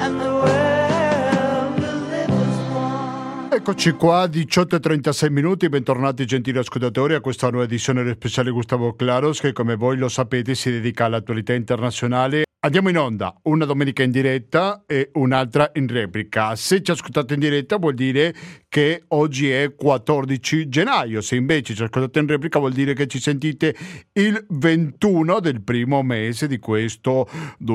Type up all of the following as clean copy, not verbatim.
and the world will live as one. Eccoci qua, 18:36 minuti, bentornati gentili ascoltatori a questa nuova edizione del speciale Gustavo Claros che come voi lo sapete si dedica all'attualità internazionale. Andiamo in onda una domenica in diretta e un'altra in replica. Se ci ascoltate in diretta vuol dire che oggi è 14 gennaio, se invece ci ascoltate in replica vuol dire che ci sentite il 21 del primo mese di questo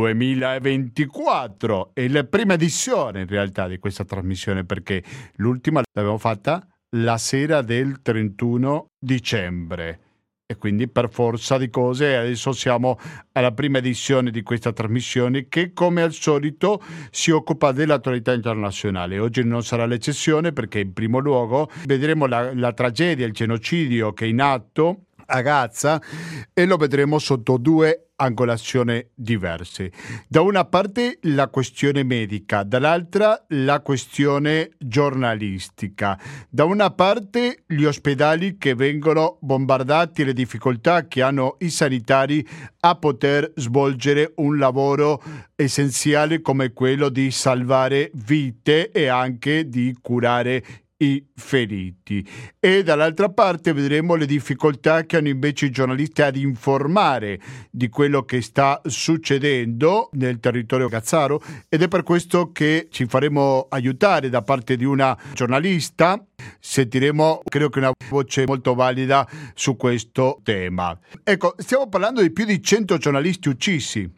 2024. È la prima edizione in realtà di questa trasmissione perché l'ultima l'abbiamo fatta la sera del 31 dicembre. E quindi per forza di cose adesso siamo alla prima edizione di questa trasmissione che come al solito si occupa dell'attualità internazionale. Oggi non sarà l'eccezione perché in primo luogo vedremo la tragedia, il genocidio che è in atto a Gaza e lo vedremo sotto due angolazioni diverse. Da una parte la questione medica, dall'altra la questione giornalistica. Da una parte gli ospedali che vengono bombardati e le difficoltà che hanno i sanitari a poter svolgere un lavoro essenziale come quello di salvare vite e anche di curare i feriti. E dall'altra parte vedremo le difficoltà che hanno invece i giornalisti ad informare di quello che sta succedendo nel territorio gazzaro ed è per questo che ci faremo aiutare da parte di una giornalista. Sentiremo credo che una voce molto valida su questo tema. Ecco, stiamo parlando di più di 100 giornalisti uccisi.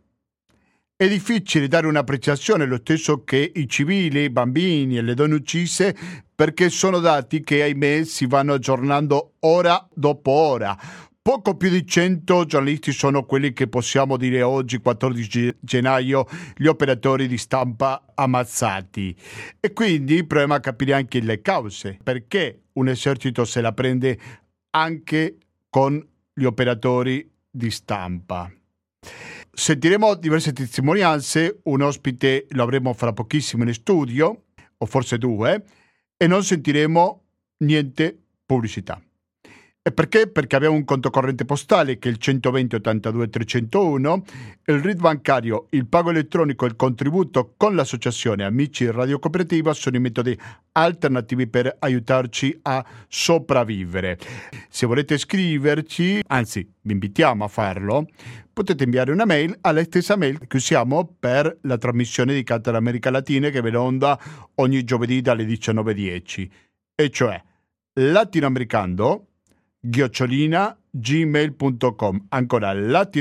È difficile dare un'appreciazione, lo stesso che i civili, i bambini e le donne uccise, perché sono dati che, ahimè, si vanno aggiornando ora dopo ora. Poco più di 100 giornalisti sono quelli che possiamo dire oggi, 14 gennaio, gli operatori di stampa ammazzati. E quindi proviamo a capire anche le cause, perché un esercito se la prende anche con gli operatori di stampa. Sentiremo diverse testimonianze, un ospite lo avremo fra pochissimo in studio, o forse due, e non sentiremo niente pubblicità. E perché? Perché abbiamo un conto corrente postale che è il 120 82 301, il RID bancario, il pago elettronico e il contributo con l'associazione Amici Radio Cooperativa sono i metodi alternativi per aiutarci a sopravvivere. Se volete scriverci, anzi vi invitiamo a farlo, potete inviare una mail alla stessa mail che usiamo per la trasmissione dedicata all'America Latina che viene in onda ogni giovedì dalle 19:10, e cioè latinoamericando@gmail.com. Ancora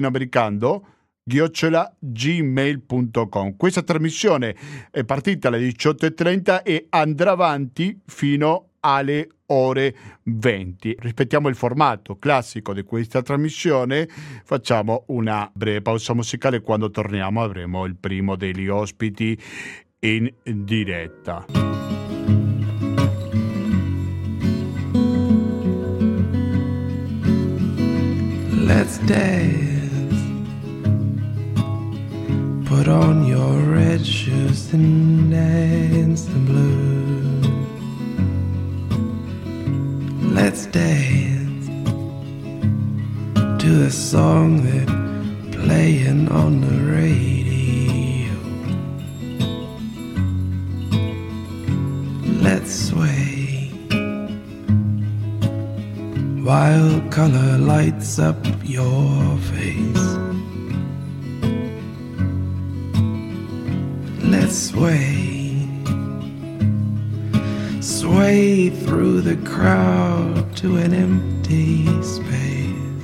latinoamericando@gmail.com. Questa trasmissione è partita alle 18:30 e andrà avanti fino alle ore 20. Rispettiamo il formato classico di questa trasmissione, facciamo una breve pausa musicale. Quando torniamo avremo il primo degli ospiti in diretta. Let's dance. Put on your red shoes and dance the blues. Let's dance to the song that's playing on the radio. Let's sway while color lights up your face. Let's sway through the crowd to an empty space.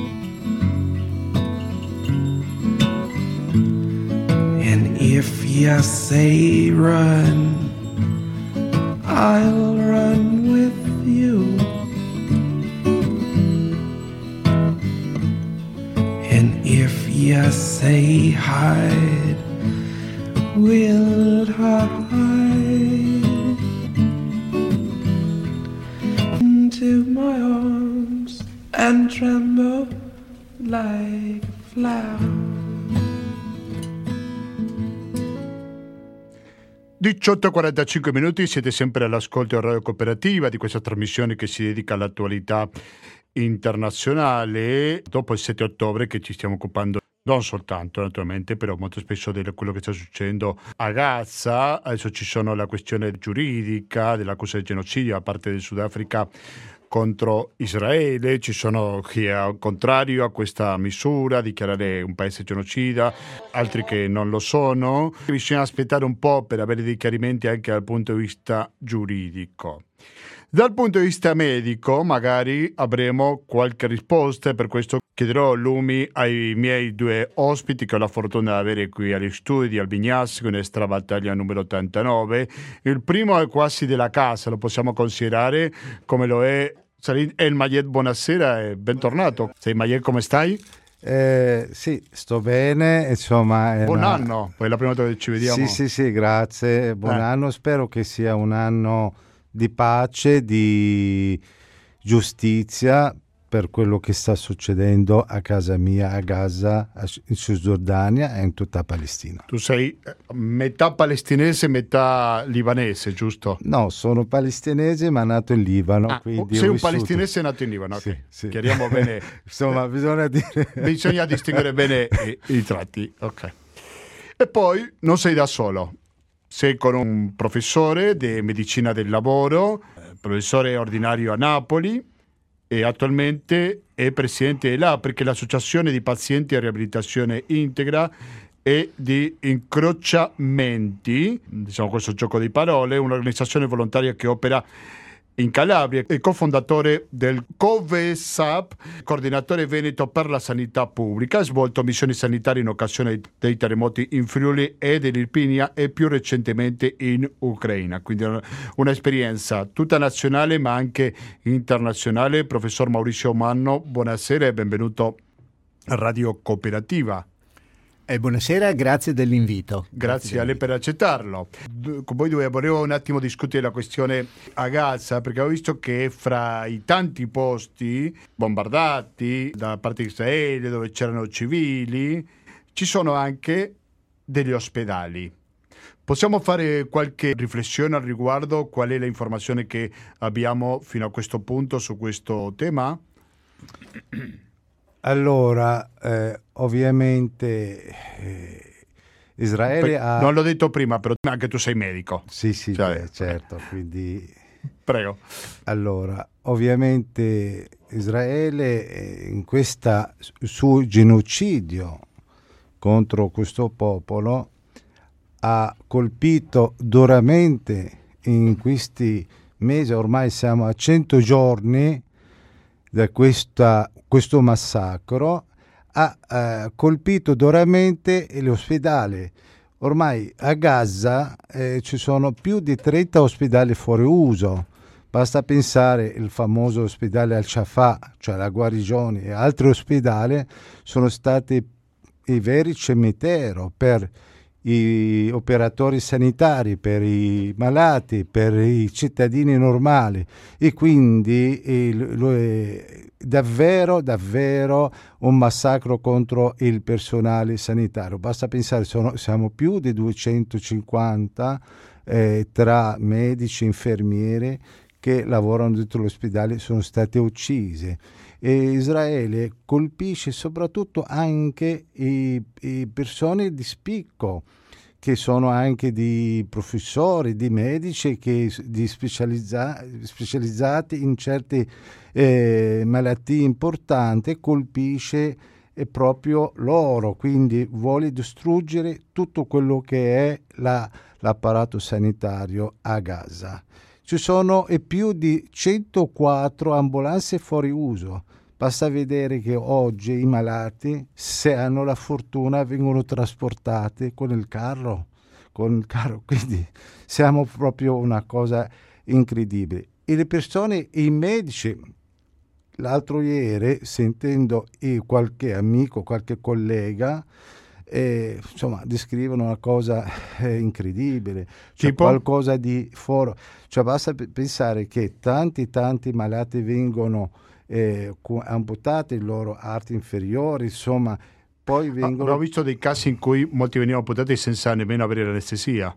And if you say run, I'll run with you. And if you say hide, we'll hide into my arms and tremble like a flower. 18:45 minuti, siete sempre all'ascolto a Radio Cooperativa di questa trasmissione che si dedica all'attualità internazionale dopo il 7 ottobre che ci stiamo occupando Non soltanto, naturalmente, però molto spesso quello che sta succedendo a Gaza. Adesso ci sono la questione giuridica dell'accusa di genocidio da parte del Sudafrica contro Israele, ci sono chi è al contrario a questa misura, dichiarare un paese genocida, altri che non lo sono. Bisogna aspettare un po' per avere dei chiarimenti anche dal punto di vista giuridico. Dal punto di vista medico magari avremo qualche risposta, e per questo chiederò lumi ai miei due ospiti che ho la fortuna di avere qui agli studi di Albignasco in Estra Battaglia numero 89. Il primo è quasi della casa, lo possiamo considerare come lo è Salim El Mayed. Buonasera e bentornato. Sei Mayed, come stai? Sì, sto bene, insomma. Buon anno, poi è la prima volta che ci vediamo. Sì, grazie, buon anno, spero che sia un anno di pace, di giustizia per quello che sta succedendo a casa mia, a Gaza, in Cisgiordania e in tutta Palestina. Tu sei metà palestinese, metà libanese, giusto? No, sono palestinese ma nato in Libano. Quindi sei un palestinese nato in Libano, sì, ok. sì. Chiariamo bene. Insomma, bisogna distinguere bene i tratti, ok. E poi non sei da solo. Sei con un professore di medicina del lavoro, professore ordinario a Napoli, e attualmente è presidente dell'APRI, che è l'Associazione di Pazienti a Riabilitazione Integra e di Incrociamenti, diciamo questo gioco di parole, un'organizzazione volontaria che opera in Calabria, è cofondatore del COVESAP, coordinatore veneto per la sanità pubblica, ha svolto missioni sanitarie in occasione dei terremoti in Friuli e dell'Irpinia e più recentemente in Ucraina, quindi un'esperienza tutta nazionale ma anche internazionale. Professor Maurizio Manno, buonasera e benvenuto a Radio Cooperativa. Buonasera, grazie dell'invito. Grazie a lei per accettarlo. Con voi due volevo un attimo discutere la questione a Gaza, perché ho visto che fra i tanti posti bombardati da parte di Israele, dove c'erano civili, ci sono anche degli ospedali. Possiamo fare qualche riflessione al riguardo? Qual è l'informazione che abbiamo fino a questo punto su questo tema? Allora, ovviamente Israele ha... Non l'ho detto prima, però anche tu sei medico. Sì, certo, quindi... Prego. Allora, ovviamente Israele in questa suo genocidio contro questo popolo ha colpito duramente in questi mesi, ormai siamo a 100 giorni da questo massacro, ha colpito duramente l'ospedale. Ormai a Gaza ci sono più di 30 ospedali fuori uso. Basta pensare il famoso ospedale Al-Shafa, cioè la guarigione, e altri ospedali sono stati i veri cimiteri per i operatori sanitari, per i malati, per i cittadini normali, e quindi è davvero un massacro contro il personale sanitario. Basta pensare, siamo più di 250 tra medici e infermieri che lavorano dentro l'ospedale, sono state uccise. E Israele colpisce soprattutto anche i persone di spicco, che sono anche di professori, di medici, di specializzati in certe malattie importanti, colpisce proprio loro, quindi vuole distruggere tutto quello che è l'apparato sanitario a Gaza. Ci sono più di 104 ambulanze fuori uso. Basta vedere che oggi i malati, se hanno la fortuna, vengono trasportati con il carro. Quindi siamo proprio una cosa incredibile. E le persone, i medici, l'altro ieri, sentendo qualche amico, qualche collega, insomma, descrivono una cosa incredibile, cioè Tipo? qualcosa di fuori. Cioè basta pensare che tanti malati vengono amputati i loro arti inferiori, insomma, poi vengono... Ho visto dei casi in cui molti venivano amputati senza nemmeno avere l'anestesia.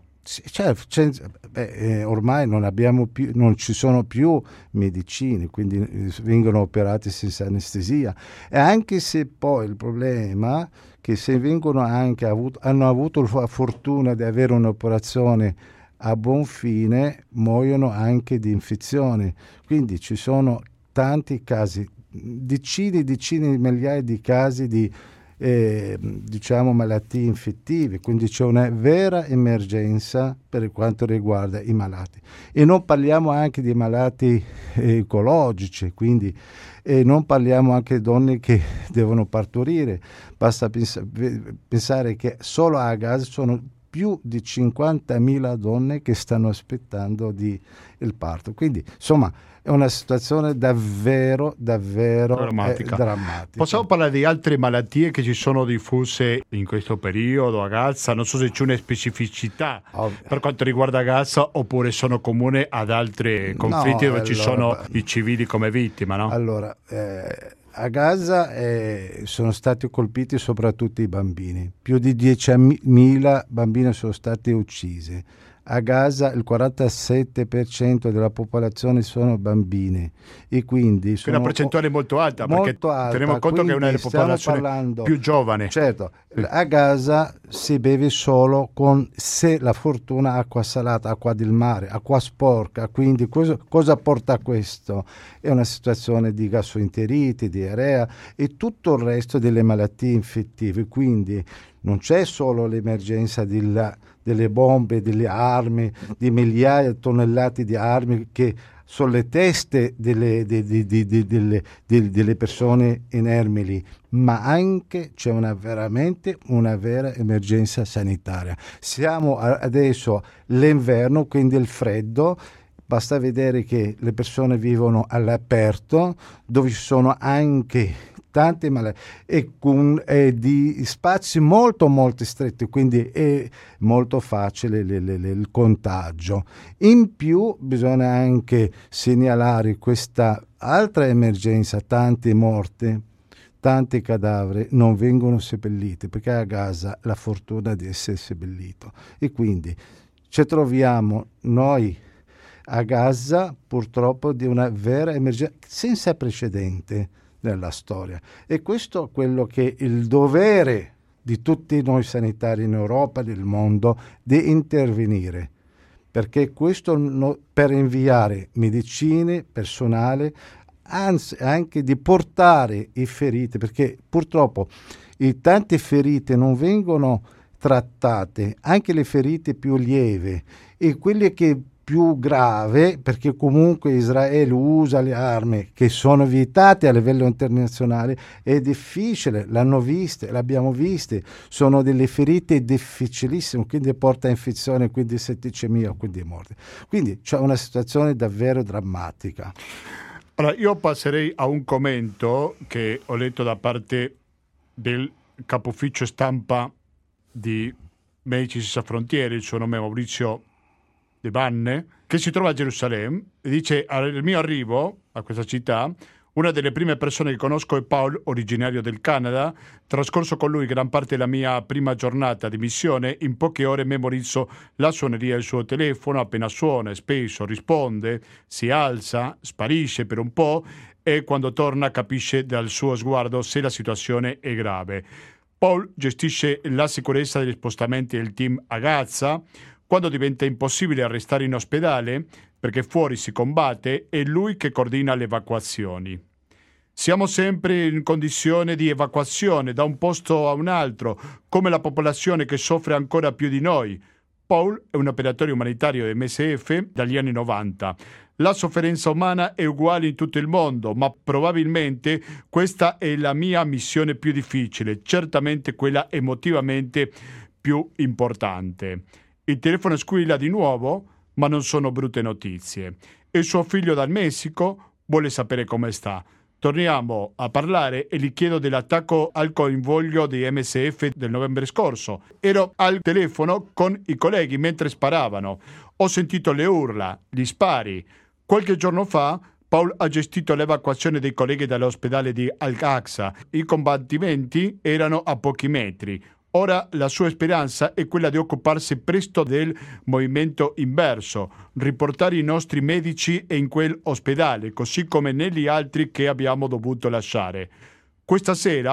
Ormai non ci sono più medicine, quindi vengono operati senza anestesia. E anche se poi il problema che se vengono anche hanno avuto la fortuna di avere un'operazione a buon fine, muoiono anche di infezione. Quindi ci sono tanti casi, decine e decine di migliaia di casi di malattie infettive, quindi c'è una vera emergenza per quanto riguarda i malati. E non parliamo anche di malati ecologici, quindi non parliamo anche di donne che devono partorire. Basta pensare che solo a Gaza sono più di 50.000 donne che stanno aspettando il parto. Quindi, insomma, è una situazione davvero drammatica. Possiamo parlare di altre malattie che ci sono diffuse in questo periodo a Gaza? Non so se c'è una specificità per quanto riguarda Gaza, oppure sono comuni ad altri conflitti dove ci sono i civili come vittime, no? Allora, a Gaza sono stati colpiti soprattutto i bambini. Più di 10.000 bambini sono stati uccisi. A Gaza il 47% della popolazione sono bambini e quindi sono una percentuale molto alta, perché teniamo conto che è una popolazione più giovane. Certo, a Gaza si beve solo con, se la fortuna, acqua salata, acqua del mare, acqua sporca. Quindi cosa porta a questo? È una situazione di gastroenterite, diarrea e tutto il resto delle malattie infettive. Quindi non c'è solo l'emergenza delle bombe, delle armi, di migliaia di tonnellate di armi che sulle teste delle persone inermi, ma anche c'è veramente una vera emergenza sanitaria. Siamo adesso l'inverno, quindi il freddo. Basta vedere che le persone vivono all'aperto, dove ci sono anche tante malattie e di spazi molto stretti, quindi è molto facile il contagio. In più bisogna anche segnalare questa altra emergenza: tante morti, tanti cadaveri non vengono seppelliti, perché a Gaza la fortuna di essere seppellito, e quindi ci troviamo noi a Gaza purtroppo di una vera emergenza senza precedente nella storia. E questo è quello che è il dovere di tutti noi sanitari in Europa e nel mondo, di intervenire, perché questo per inviare medicine, personale, anzi anche di portare i feriti, perché purtroppo tante ferite non vengono trattate, anche le ferite più lieve e quelle che più grave, perché comunque Israele usa le armi che sono vietate a livello internazionale. È difficile, l'abbiamo viste, sono delle ferite difficilissime, quindi porta a infezione, quindi setticemia, quindi morte. Quindi c'è una situazione davvero drammatica. Allora, io passerei a un commento che ho letto da parte del capo ufficio stampa di Medici Senza Frontiere, il suo nome è Maurizio De Banne, che si trova a Gerusalemme, e dice: al mio arrivo a questa città, una delle prime persone che conosco è Paul, originario del Canada. Trascorso con lui gran parte della mia prima giornata di missione, in poche ore memorizzo la suoneria del suo telefono. Appena suona, spesso risponde, si alza, sparisce per un po' e quando torna capisce dal suo sguardo se la situazione è grave. Paul gestisce la sicurezza degli spostamenti del team a Gaza. Quando diventa impossibile restare in ospedale, perché fuori si combatte, è lui che coordina le evacuazioni. Siamo sempre in condizione di evacuazione da un posto a un altro, come la popolazione che soffre ancora più di noi. Paul è un operatore umanitario MSF dagli anni 90. La sofferenza umana è uguale in tutto il mondo, ma probabilmente questa è la mia missione più difficile, certamente quella emotivamente più importante. Il telefono squilla di nuovo, ma non sono brutte notizie. E suo figlio dal Messico vuole sapere come sta. Torniamo a parlare e gli chiedo dell'attacco al convoglio di MSF del novembre scorso. Ero al telefono con i colleghi mentre sparavano. Ho sentito le urla, gli spari. Qualche giorno fa Paul ha gestito l'evacuazione dei colleghi dall'ospedale di Al-Aqsa. I combattimenti erano a pochi metri. Ora la sua speranza è quella di occuparsi presto del movimento inverso, riportare i nostri medici in quell'ospedale, così come negli altri che abbiamo dovuto lasciare. Questa sera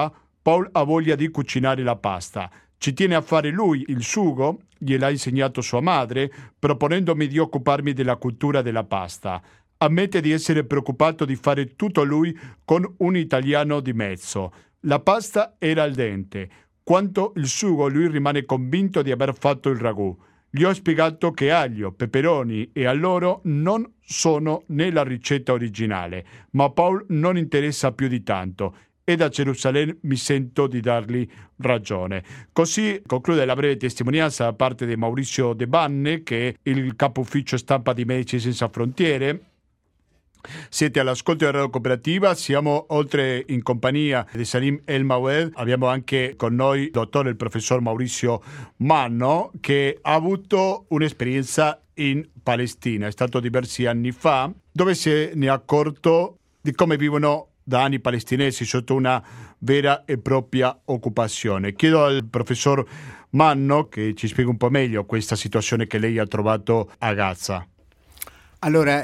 Paul ha voglia di cucinare la pasta. Ci tiene a fare lui il sugo, gliel'ha insegnato sua madre, proponendomi di occuparmi della cottura della pasta. Ammette di essere preoccupato di fare tutto lui con un italiano di mezzo. La pasta era al dente. Quanto il sugo, lui rimane convinto di aver fatto il ragù. Gli ho spiegato che aglio, peperoni e alloro non sono nella ricetta originale, ma a Paul non interessa più di tanto e da Gerusalemme mi sento di dargli ragione. Così conclude la breve testimonianza da parte di Maurizio De Banne, che è il capo ufficio stampa di Medici Senza Frontiere. Siete all'ascolto di Radio Cooperativa, siamo oltre in compagnia di Salim El Mawed, abbiamo anche con noi il dottore, il professor Maurizio Manno, che ha avuto un'esperienza in Palestina, è stato diversi anni fa, dove se ne è accorto di come vivono da anni i palestinesi sotto una vera e propria occupazione. Chiedo al professor Manno che ci spieghi un po' meglio questa situazione che lei ha trovato a Gaza. Allora,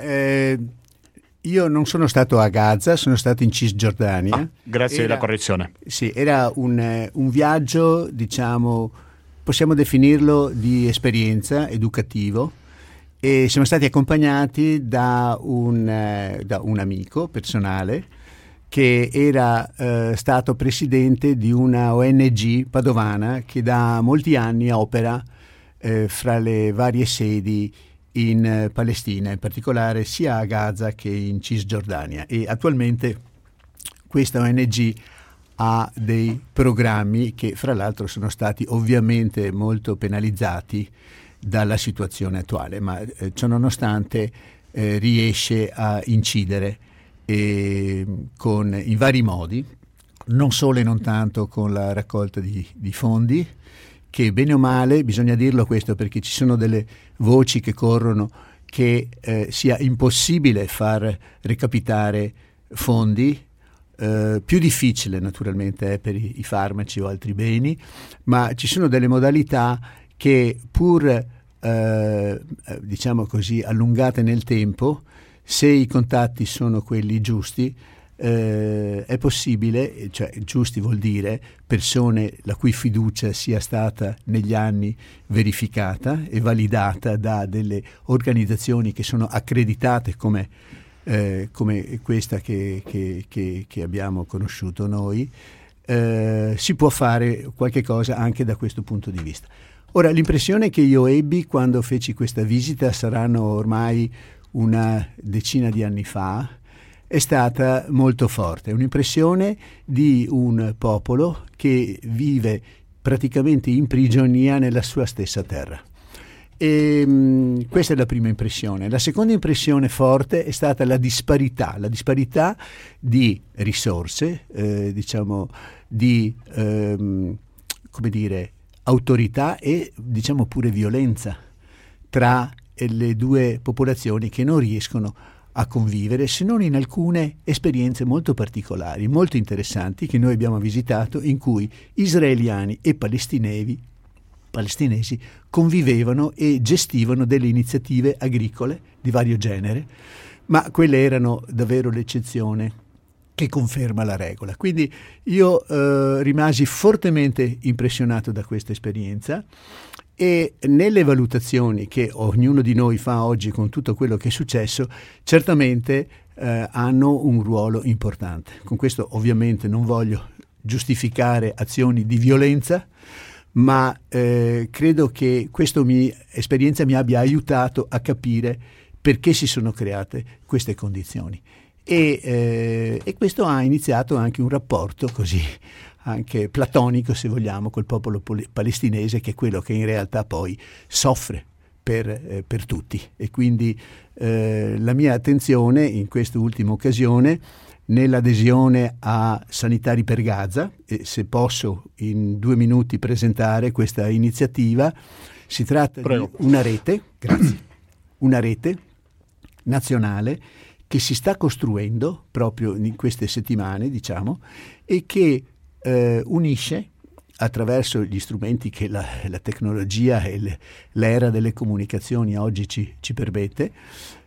io non sono stato a Gaza, sono stato in Cisgiordania. Grazie della correzione. Sì, era un viaggio, diciamo, possiamo definirlo di esperienza, educativo, e siamo stati accompagnati da un amico personale che era stato presidente di una ONG padovana che da molti anni opera fra le varie sedi in Palestina, in particolare sia a Gaza che in Cisgiordania, e attualmente questa ONG ha dei programmi che fra l'altro sono stati ovviamente molto penalizzati dalla situazione attuale, ma ciononostante riesce a incidere in vari modi, non solo e non tanto con la raccolta di fondi, che bene o male, bisogna dirlo questo perché ci sono delle voci che corrono che sia impossibile far recapitare fondi, più difficile naturalmente per i farmaci o altri beni, ma ci sono delle modalità che pur diciamo così allungate nel tempo, se i contatti sono quelli giusti, è possibile, cioè giusti vuol dire persone la cui fiducia sia stata negli anni verificata e validata da delle organizzazioni che sono accreditate come questa che abbiamo conosciuto noi, si può fare qualche cosa anche da questo punto di vista. Ora, l'impressione che io ebbi quando feci questa visita, saranno ormai una decina di anni fa, è stata molto forte, un'impressione di un popolo che vive praticamente in prigionia nella sua stessa terra. E questa è la prima impressione. La seconda impressione forte è stata la disparità di risorse, diciamo di come dire, autorità e diciamo pure violenza tra le due popolazioni che non riescono a convivere, se non in alcune esperienze molto particolari, molto interessanti che noi abbiamo visitato, in cui israeliani e palestinesi convivevano e gestivano delle iniziative agricole di vario genere, ma quelle erano davvero l'eccezione che conferma la regola. Quindi io rimasi fortemente impressionato da questa esperienza, e nelle valutazioni che ognuno di noi fa oggi con tutto quello che è successo, certamente hanno un ruolo importante. Con questo ovviamente non voglio giustificare azioni di violenza, ma credo che questa esperienza mi abbia aiutato a capire perché si sono create queste condizioni. E questo ha iniziato anche un rapporto così anche platonico, se vogliamo, col popolo palestinese, che è quello che in realtà poi soffre per tutti. E quindi la mia attenzione in quest'ultima occasione nell'adesione a Sanitari per Gaza, e se posso in 2 minuti presentare questa iniziativa, si tratta di una rete, una rete nazionale che si sta costruendo proprio in queste settimane, diciamo, e che unisce attraverso gli strumenti che la tecnologia e l'era delle comunicazioni oggi ci permette,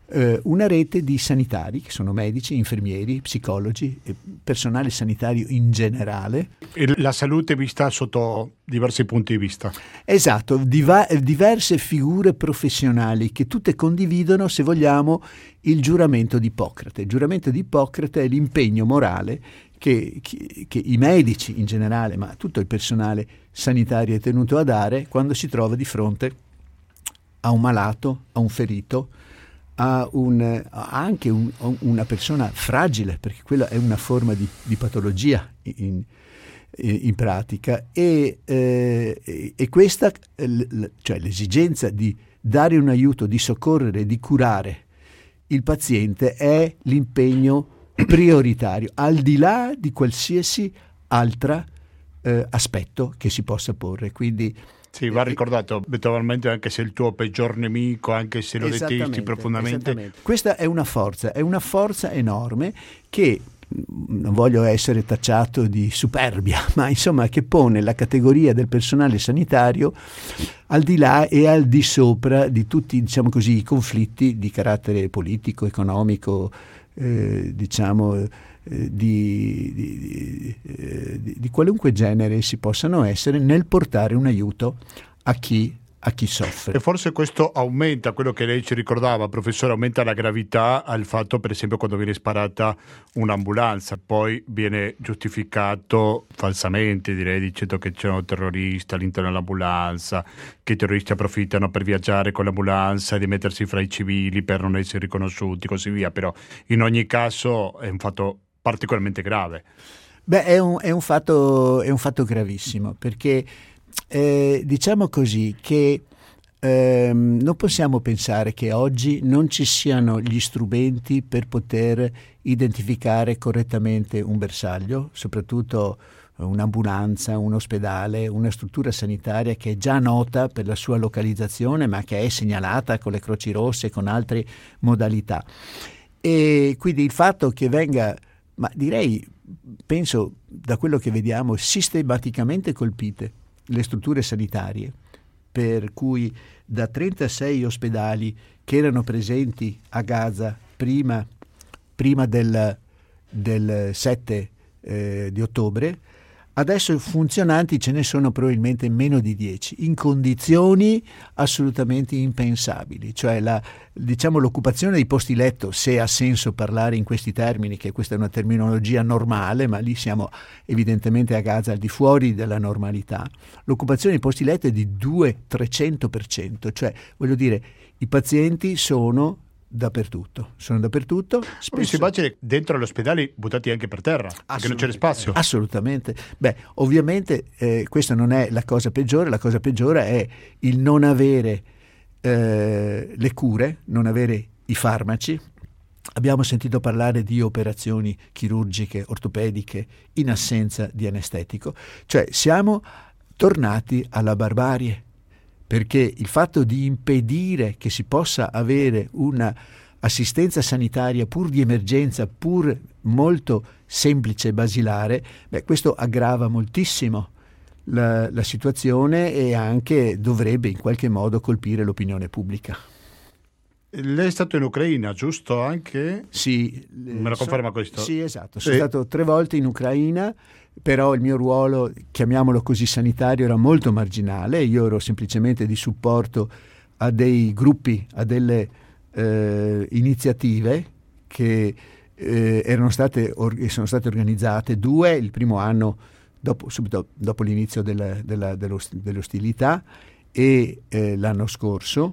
una rete di sanitari, che sono medici, infermieri, psicologi, e personale sanitario in generale. E la salute vista sotto diversi punti di vista. Esatto, diverse figure professionali che tutte condividono, se vogliamo, il giuramento di Ippocrate. Il giuramento di Ippocrate è l'impegno morale che i medici in generale, ma tutto il personale sanitario è tenuto a dare quando si trova di fronte a un malato, a un ferito, a una persona fragile, perché quella è una forma di patologia in pratica, e questa, cioè l'esigenza di dare un aiuto, di soccorrere, di curare il paziente è l'impegno prioritario, al di là di qualsiasi altro aspetto che si possa porre. Quindi sì, va ricordato eventualmente, anche se il tuo peggior nemico, anche se lo detesti profondamente. Questa è una forza enorme che, non voglio essere tacciato di superbia, ma insomma che pone la categoria del personale sanitario al di là e al di sopra di tutti, diciamo così, i conflitti di carattere politico, economico, di qualunque genere si possano essere, nel portare un aiuto a chi soffre. E forse questo aumenta, quello che lei ci ricordava, professore, aumenta la gravità al fatto, per esempio, quando viene sparata un'ambulanza, poi viene giustificato falsamente, direi, dicendo che c'erano terroristi all'interno dell'ambulanza, che i terroristi approfittano per viaggiare con l'ambulanza e di mettersi fra i civili per non essere riconosciuti, così via. Però in ogni caso è un fatto particolarmente grave. Beh, è un fatto gravissimo, perché diciamo così che non possiamo pensare che oggi non ci siano gli strumenti per poter identificare correttamente un bersaglio, soprattutto un'ambulanza, un ospedale, una struttura sanitaria che è già nota per la sua localizzazione, ma che è segnalata con le croci rosse, con altre modalità. E quindi il fatto che venga, ma direi, penso, da quello che vediamo, sistematicamente colpite le strutture sanitarie, per cui da 36 ospedali che erano presenti a Gaza prima del 7 di ottobre, adesso funzionanti ce ne sono probabilmente meno di 10, in condizioni assolutamente impensabili. Cioè l'occupazione dei posti letto, se ha senso parlare in questi termini, che questa è una terminologia normale, ma lì siamo evidentemente a Gaza al di fuori della normalità, l'occupazione dei posti letto è di 200-300%, cioè voglio dire, i pazienti sono dappertutto. Poi si immagina dentro gli ospedali buttati anche per terra, perché non c'è spazio. Assolutamente. Beh, ovviamente questa non è la cosa peggiore è il non avere le cure, non avere i farmaci. Abbiamo sentito parlare di operazioni chirurgiche, ortopediche, in assenza di anestetico. Cioè siamo tornati alla barbarie, perché il fatto di impedire che si possa avere una assistenza sanitaria pur di emergenza, pur molto semplice e basilare, questo aggrava moltissimo la situazione e anche dovrebbe in qualche modo colpire l'opinione pubblica. Lei è stato in Ucraina, giusto? Anche? Sì. Me lo conferma questo? Sì, esatto. Sono stato 3 volte in Ucraina, però il mio ruolo, chiamiamolo così, sanitario, era molto marginale. Io ero semplicemente di supporto a dei gruppi, a delle iniziative che sono state organizzate, 2 il primo anno subito dopo l'inizio delle ostilità e l'anno scorso,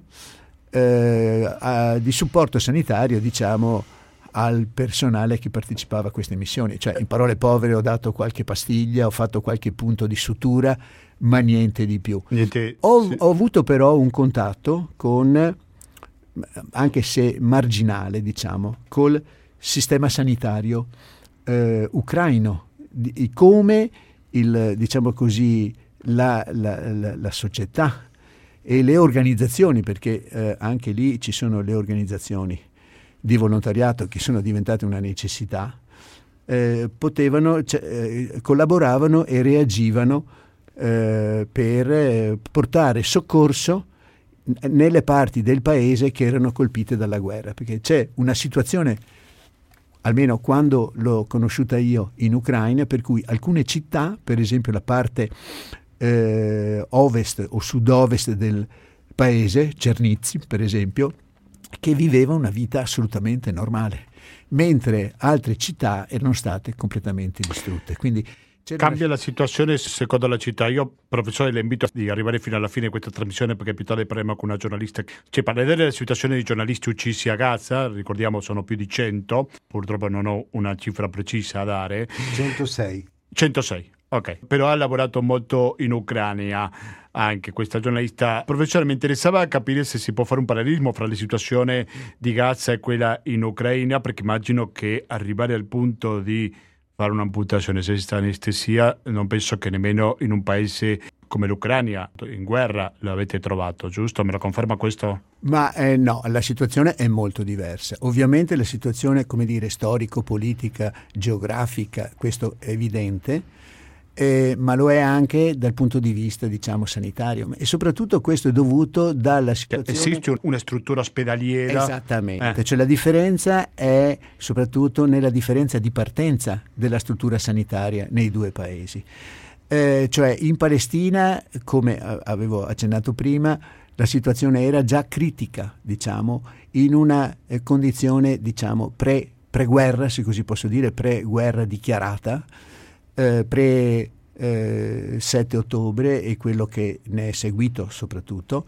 di supporto sanitario, diciamo, al personale che partecipava a queste missioni. Cioè, in parole povere, ho dato qualche pastiglia, ho fatto qualche punto di sutura, ma niente di più. Ho avuto però un contatto con, anche se marginale, diciamo, col sistema sanitario ucraino, come diciamo così, la società e le organizzazioni, perché anche lì ci sono le organizzazioni di volontariato che sono diventate una necessità, collaboravano e reagivano per portare soccorso nelle parti del paese che erano colpite dalla guerra, perché c'è una situazione, almeno quando l'ho conosciuta io in Ucraina, per cui alcune città, per esempio la parte ovest o sud-ovest del paese, Chernivtsi per esempio, che viveva una vita assolutamente normale, mentre altre città erano state completamente distrutte. Quindi cambia la situazione secondo la città. Io, professore, le invito di arrivare fino alla fine di questa trasmissione, perché più tardi parleremo con una giornalista. Parleremo della situazione dei giornalisti uccisi a Gaza, ricordiamo sono più di 100, purtroppo non ho una cifra precisa da dare. 106, ok. Però ha lavorato molto in Ucraina anche questa giornalista. Professore, mi interessava capire se si può fare un parallelismo fra la situazione di Gaza e quella in Ucraina, perché immagino che arrivare al punto di fare un'amputazione senza anestesia non penso che nemmeno in un paese come l'Ucraina in guerra l'avete trovato, giusto? Me lo conferma questo? Ma no, la situazione è molto diversa. Ovviamente la situazione, come dire, storico-politica, geografica, questo è evidente, ma lo è anche dal punto di vista, diciamo, sanitario, e soprattutto questo è dovuto dalla situazione. Esiste una struttura ospedaliera? Esattamente, cioè la differenza è soprattutto nella differenza di partenza della struttura sanitaria nei due paesi. Cioè in Palestina, come avevo accennato prima, la situazione era già critica, diciamo, in una condizione, diciamo, pre-guerra, se così posso dire, pre-guerra dichiarata, pre 7 ottobre e quello che ne è seguito soprattutto.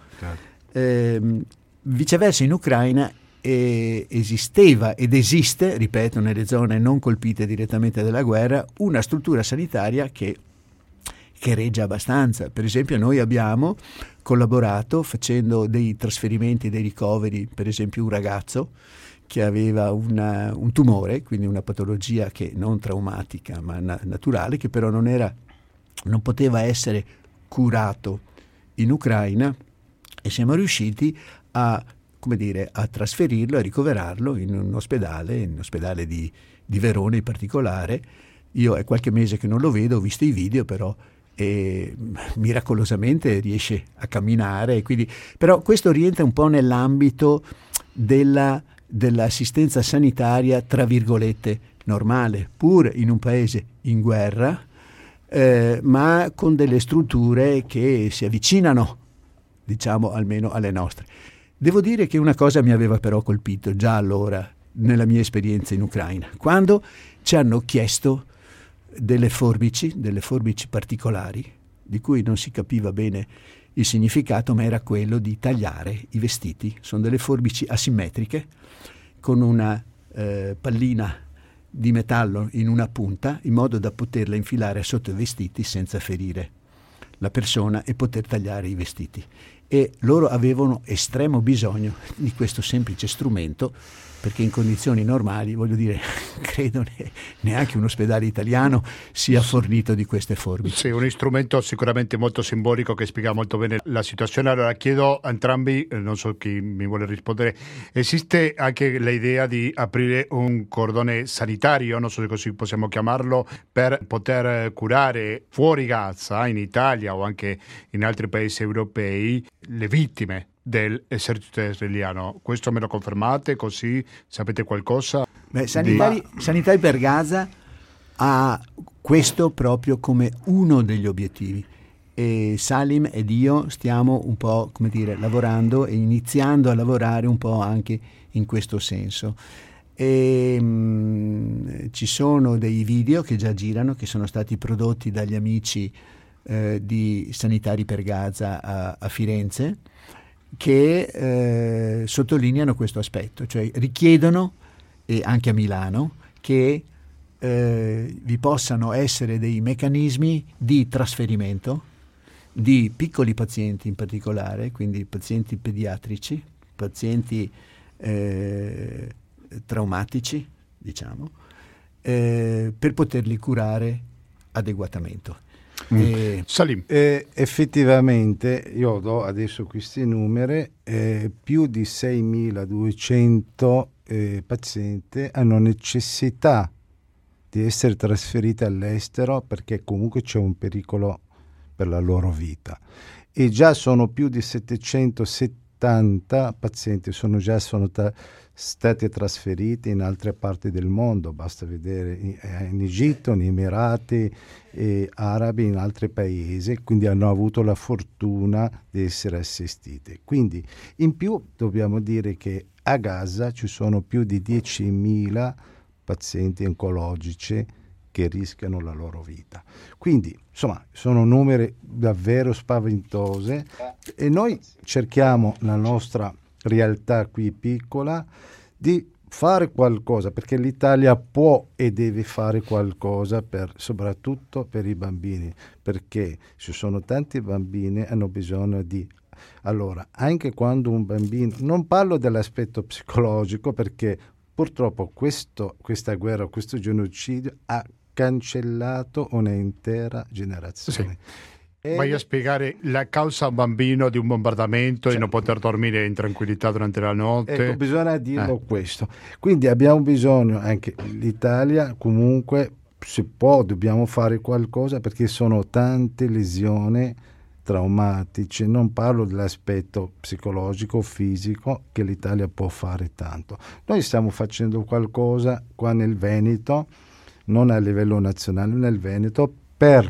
Viceversa in Ucraina esisteva ed esiste, ripeto, nelle zone non colpite direttamente dalla guerra, una struttura sanitaria che regge abbastanza. Per esempio noi abbiamo collaborato facendo dei trasferimenti, dei ricoveri, per esempio un ragazzo che aveva un tumore, quindi una patologia che non traumatica ma naturale, che però non poteva essere curato in Ucraina, e siamo riusciti a trasferirlo, a ricoverarlo in un ospedale di Verona in particolare. Io è qualche mese che non lo vedo, ho visto i video però, e miracolosamente riesce a camminare, quindi, però questo rientra un po' nell'ambito dell'assistenza sanitaria tra virgolette normale, pur in un paese in guerra, ma con delle strutture che si avvicinano, diciamo, almeno alle nostre. Devo dire che una cosa mi aveva però colpito già allora nella mia esperienza in Ucraina, quando ci hanno chiesto delle forbici particolari, di cui non si capiva bene il significato, ma era quello di tagliare i vestiti. Sono delle forbici asimmetriche con una pallina di metallo in una punta, in modo da poterla infilare sotto i vestiti senza ferire la persona e poter tagliare i vestiti. E loro avevano estremo bisogno di questo semplice strumento, perché in condizioni normali, voglio dire, credo neanche un ospedale italiano sia fornito di queste forbici. Sì, un strumento sicuramente molto simbolico che spiega molto bene la situazione. Allora chiedo a entrambi, non so chi mi vuole rispondere, esiste anche l'idea di aprire un cordone sanitario, non so se così possiamo chiamarlo, per poter curare fuori Gaza, in Italia o anche in altri paesi europei, le vittime dell'esercito israeliano? Questo me lo confermate? Così sapete qualcosa? Sanitari per Gaza ha questo proprio come uno degli obiettivi, e Salim ed io stiamo un po', come dire, lavorando e iniziando a lavorare un po' anche in questo senso. Ci sono dei video che già girano, che sono stati prodotti dagli amici di Sanitari per Gaza a Firenze, che sottolineano questo aspetto, cioè richiedono, e anche a Milano, che vi possano essere dei meccanismi di trasferimento di piccoli pazienti in particolare, quindi pazienti pediatrici, pazienti traumatici, diciamo, per poterli curare adeguatamente. Salim. Effettivamente io do adesso questi numeri, più di 6.200 pazienti hanno necessità di essere trasferiti all'estero perché comunque c'è un pericolo per la loro vita, e già sono più di 770 70 pazienti stati trasferiti in altre parti del mondo, basta vedere in Egitto, negli Emirati Arabi, in altri paesi, quindi hanno avuto la fortuna di essere assistiti. Quindi in più dobbiamo dire che a Gaza ci sono più di 10.000 pazienti oncologici che rischiano la loro vita. Quindi, insomma, sono numeri davvero spaventosi e noi cerchiamo, la nostra realtà qui piccola, di fare qualcosa, perché l'Italia può e deve fare qualcosa soprattutto per i bambini, perché ci sono tanti bambini che hanno bisogno di... Allora, anche quando un bambino... Non parlo dell'aspetto psicologico, perché purtroppo questa guerra, questo genocidio ha cancellato un'intera generazione. Sì. Vai a spiegare la causa a un bambino di un bombardamento e non poter dormire in tranquillità durante la notte. Ecco, bisogna dirlo questo. Quindi abbiamo bisogno, anche l'Italia comunque dobbiamo fare qualcosa, perché sono tante lesioni traumatiche, non parlo dell'aspetto psicologico, fisico, che l'Italia può fare tanto. Noi stiamo facendo qualcosa qua nel Veneto, non a livello nazionale, nel Veneto, per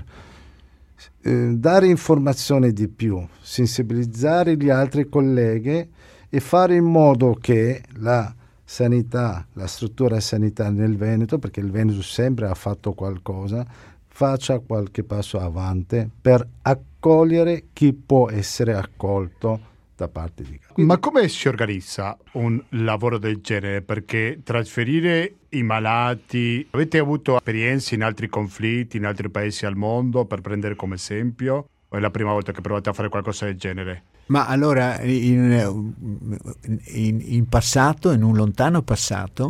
dare informazioni di più, sensibilizzare gli altri colleghi e fare in modo che la struttura sanitaria nel Veneto, perché il Veneto sempre ha fatto qualcosa, faccia qualche passo avanti per accogliere chi può essere accolto da parte di... Quindi, ma come si organizza un lavoro del genere? Perché trasferire i malati... Avete avuto esperienze in altri conflitti, in altri paesi al mondo, per prendere come esempio? O è la prima volta che provate a fare qualcosa del genere? Ma allora, in passato, in un lontano passato,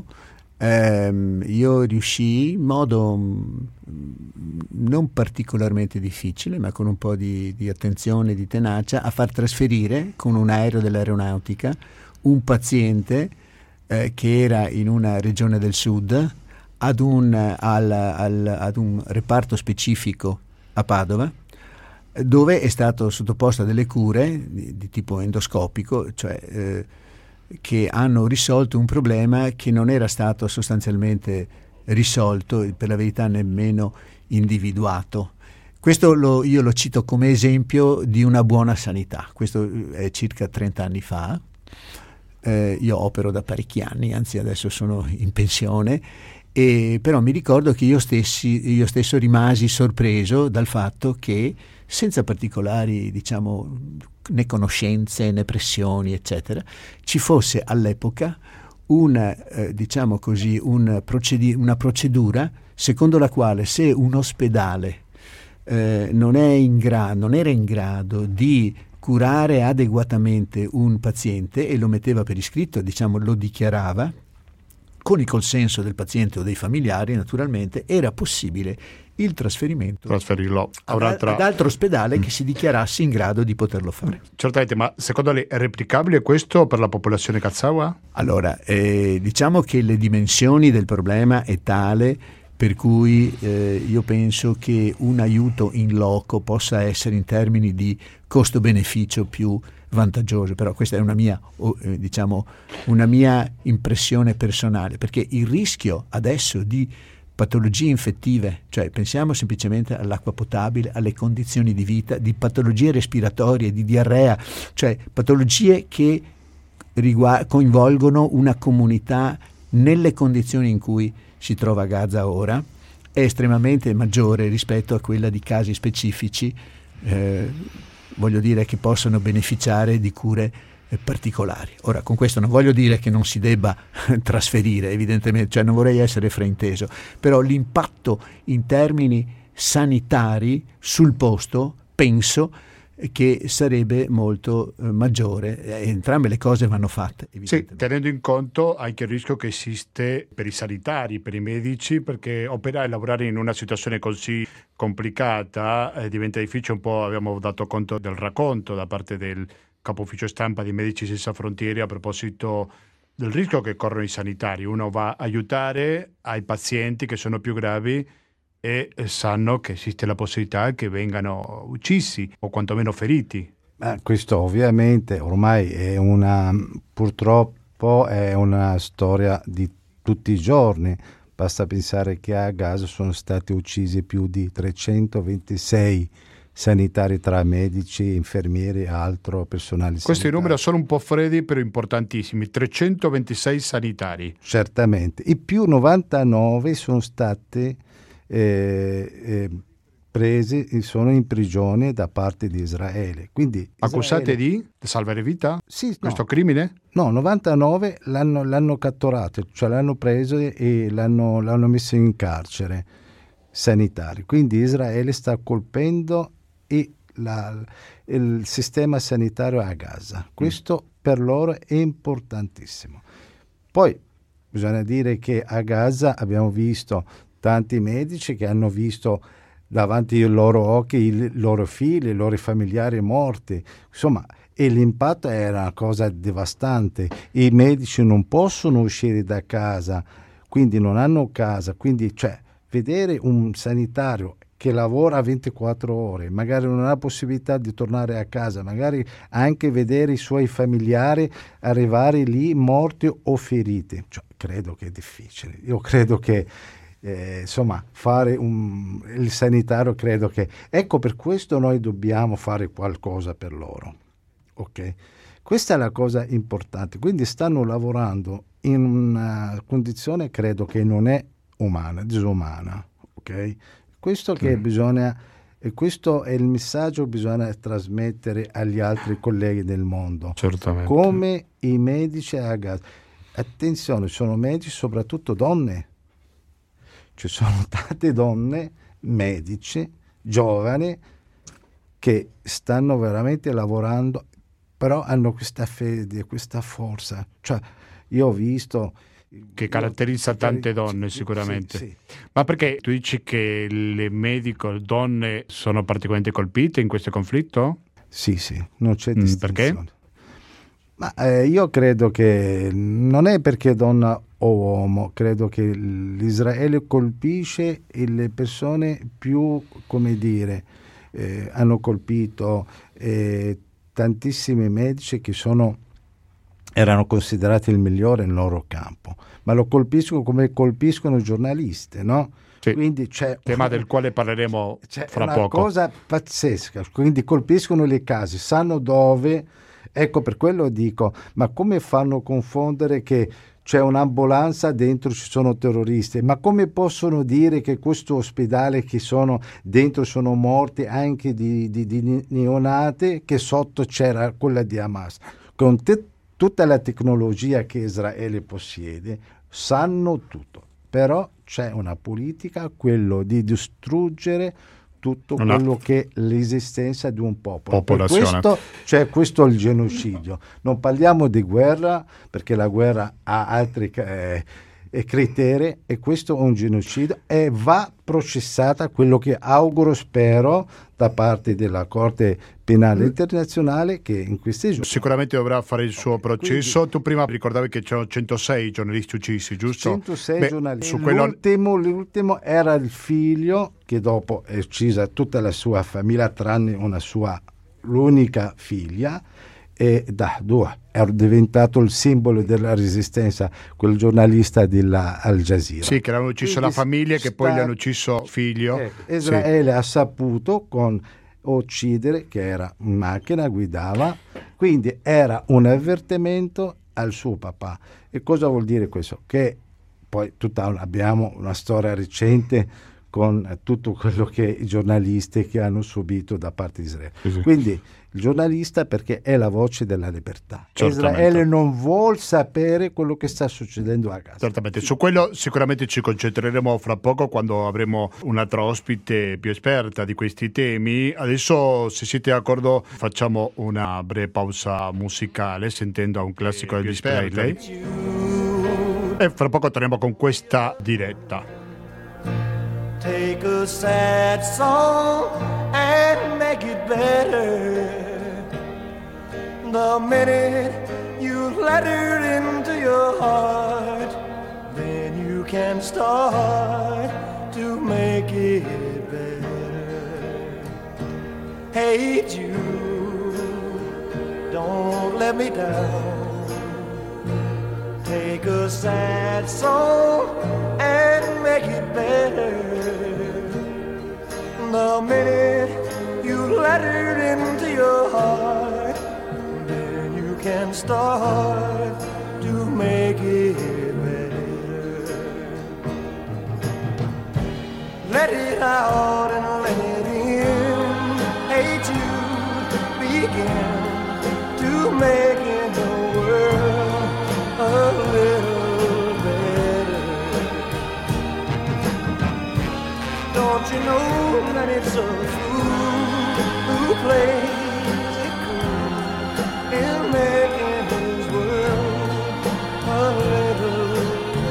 io riuscii in modo non particolarmente difficile, ma con un po' di attenzione e di tenacia, a far trasferire con un aereo dell'aeronautica un paziente che era in una regione del sud ad un reparto specifico a Padova, dove è stato sottoposto a delle cure di tipo endoscopico, cioè che hanno risolto un problema che non era stato sostanzialmente risolto, per la verità nemmeno individuato. Questo io lo cito come esempio di una buona sanità. Questo è circa 30 anni fa. Io opero da parecchi anni, anzi adesso sono in pensione, però mi ricordo che io stesso rimasi sorpreso dal fatto che, senza particolari, diciamo, né conoscenze né pressioni, eccetera, ci fosse all'epoca una procedura secondo la quale, se un ospedale non era in grado di curare adeguatamente un paziente e lo metteva per iscritto, diciamo, lo dichiarava, con il consenso del paziente o dei familiari naturalmente, era possibile il trasferirlo ad altro ospedale che si dichiarasse in grado di poterlo fare. Certamente, ma secondo lei è replicabile questo per la popolazione kazakha? Allora, diciamo che le dimensioni del problema è tale per cui io penso che un aiuto in loco possa essere, in termini di costo-beneficio, più vantaggioso, però questa è una mia impressione personale, perché il rischio adesso di patologie infettive, cioè pensiamo semplicemente all'acqua potabile, alle condizioni di vita, di patologie respiratorie, di diarrea, cioè patologie che coinvolgono una comunità nelle condizioni in cui si trova Gaza ora, è estremamente maggiore rispetto a quella di casi specifici, voglio dire, che possono beneficiare di cure particolari. Ora, con questo non voglio dire che non si debba trasferire, evidentemente, cioè non vorrei essere frainteso, però l'impatto in termini sanitari sul posto penso che sarebbe molto maggiore. Entrambe le cose vanno fatte, sì, tenendo in conto anche il rischio che esiste per i sanitari, per i medici, perché operare e lavorare in una situazione così complicata diventa difficile. Un po' abbiamo dato conto del racconto da parte del capo ufficio stampa di Medici Senza Frontiere a proposito del rischio che corrono i sanitari. Uno va a aiutare ai pazienti che sono più gravi e sanno che esiste la possibilità che vengano uccisi o quantomeno feriti. Questo ovviamente ormai è purtroppo è una storia di tutti i giorni. Basta pensare che a Gaza sono stati uccisi più di 326 sanitari tra medici, infermieri e altro personale Questi sanitario. numeri sono un po' freddi però importantissimi, 326 sanitari. Certamente. I più 99 sono stati presi, sono in prigione da parte di Israele. Quindi Accusate Israele- di salvare vita? Sì, Questo no. crimine? No, 99 l'hanno catturato, cioè l'hanno preso e l'hanno messo in carcere sanitario. Quindi Israele sta colpendo il sistema sanitario a Gaza. Questo per loro è importantissimo. Poi bisogna dire che a Gaza abbiamo visto tanti medici che hanno visto davanti ai loro occhi i loro figli, i loro familiari morti. Insomma, e l'impatto era una cosa devastante. I medici non possono uscire da casa, quindi non hanno casa. Quindi, cioè, vedere un sanitario che lavora 24 ore, magari non ha possibilità di tornare a casa, magari anche vedere i suoi familiari arrivare lì morti o feriti. Cioè, credo che è difficile. Io credo che insomma fare il sanitario, credo che ecco, per questo noi dobbiamo fare qualcosa per loro. Ok, questa è la cosa importante. Quindi stanno lavorando in una condizione, credo che non è umana, disumana. Ok, questo che bisogna, e questo è il messaggio che bisogna trasmettere agli altri colleghi del mondo. Certamente. Come i medici a Gaza. Attenzione, sono medici soprattutto donne. Ci sono tante donne medici giovani che stanno veramente lavorando, però hanno questa fede, questa forza. Cioè, io ho visto Che caratterizza tante donne sicuramente. Sì. Ma perché tu dici che le mediche donne sono particolarmente colpite in questo conflitto? Sì, non c'è distinzione. Perché? Ma io credo che non è perché donna o uomo, credo che l'Israele colpisce le persone più, come dire, hanno colpito tantissimi medici che erano considerati il migliore nel loro campo, ma lo colpiscono come colpiscono i giornalisti, no? Sì. Quindi c'è Tema del quale parleremo fra una poco. cosa pazzesca, quindi colpiscono le case, sanno dove. Ecco, per quello dico, ma come fanno a confondere che c'è un'ambulanza, dentro ci sono terroristi? Ma come possono dire che questo ospedale che dentro sono morti anche di neonati, che sotto c'era quella di Hamas? Con tutta la tecnologia che Israele possiede, sanno tutto. Però c'è una politica, quello di distruggere tutto quello che è l'esistenza di un popolo. Popolazione. Questo è il genocidio. Non parliamo di guerra, perché la guerra ha altri criteri, e questo è un genocidio e va processata, quello che auguro, spero, da parte della Corte Penale Internazionale, che in questi giorni Sicuramente dovrà fare il suo processo. Tu prima ricordavi che c'erano 106 giornalisti uccisi, giusto? 106 giornalisti. Su quello... L'ultimo era il figlio, che dopo è uccisa tutta la sua famiglia, tranne l'unica figlia, e da due è diventato il simbolo della resistenza, quel giornalista della Al Jazeera. Sì, che avevano ucciso la famiglia e che poi gli hanno ucciso figlio. Israele ha saputo uccidere, che era in macchina, guidava, quindi era un avvertimento al suo papà. E cosa vuol dire questo? Che poi abbiamo una storia recente con tutto quello che i giornalisti che hanno subito da parte di Israele. Sì. Quindi il giornalista, perché è la voce della libertà. Certamente. Israele non vuol sapere quello che sta succedendo a Gaza. Certamente, su quello sicuramente ci concentreremo fra poco, quando avremo un'altra ospite più esperta di questi temi. Adesso, se siete d'accordo, facciamo una breve pausa musicale sentendo un classico del Display. E fra poco torniamo con questa diretta. Take a sad song and make it better. The minute you let her into your heart, then you can start to make it better. Hey Jude, don't let me down. Take a sad song and make it better. The minute you let it into your heart, then you can start to make it better. Let it out and let it in. Hey Jude, begin to make the world a little better. Don't you know that it's a fool who plays it cool in making his world a little better?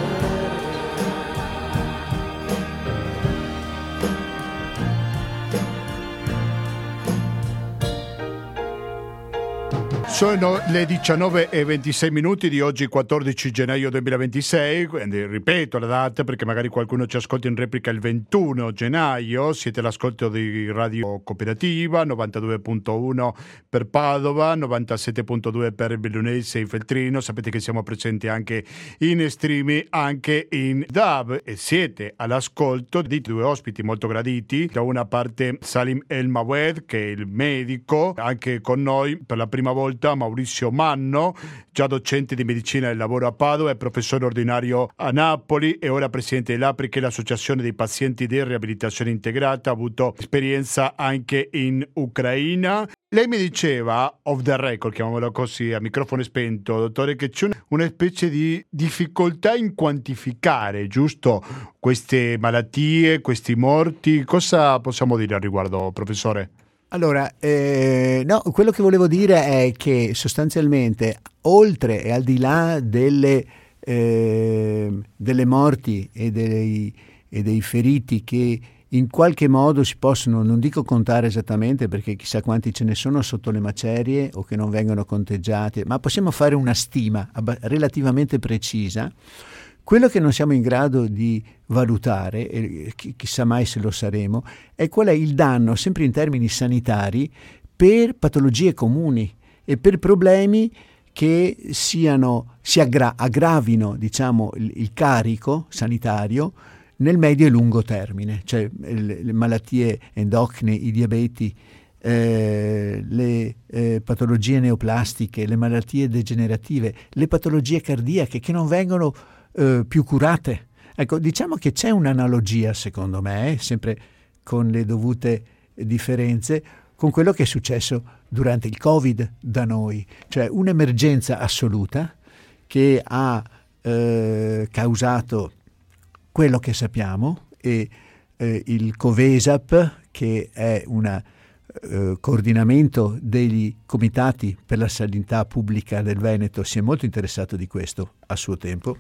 Sono le 19:26 di oggi, 14 gennaio 2026, quindi ripeto la data perché magari qualcuno ci ascolta in replica il 21 gennaio. Siete all'ascolto di Radio Cooperativa, 92.1 per Padova, 97.2 per Bellunese e Feltrino. Sapete che siamo presenti anche in streaming, anche in DAB, e siete all'ascolto di due ospiti molto graditi. Da una parte Salim El Mawed, che è il medico, anche con noi per la prima volta Maurizio Manno, già docente di medicina del lavoro a Padova e professore ordinario a Napoli e ora presidente dell'APRI, che è l'associazione dei pazienti di riabilitazione integrata. Ha avuto esperienza anche in Ucraina. Lei mi diceva, off the record, chiamiamolo così, a microfono spento, dottore, che c'è una specie di difficoltà in quantificare, giusto, queste malattie, questi morti. Cosa possiamo dire al riguardo, professore? Allora, no, quello che volevo dire è che sostanzialmente, oltre e al di là delle morti e dei feriti che in qualche modo si possono, non dico contare esattamente perché chissà quanti ce ne sono sotto le macerie o che non vengono conteggiati, ma possiamo fare una stima relativamente precisa. Quello che non siamo in grado di valutare, e chissà mai se lo saremo, è qual è il danno, sempre in termini sanitari, per patologie comuni e per problemi che aggravino, diciamo, il carico sanitario nel medio e lungo termine, cioè le malattie endocrine, i diabeti, le patologie neoplastiche, le malattie degenerative, le patologie cardiache che non vengono più curate. Ecco, diciamo che c'è un'analogia, secondo me, sempre con le dovute differenze, con quello che è successo durante il Covid da noi, cioè un'emergenza assoluta che ha causato quello che sappiamo, e il COVESAP, che è un coordinamento degli comitati per la sanità pubblica del Veneto, si è molto interessato di questo a suo tempo.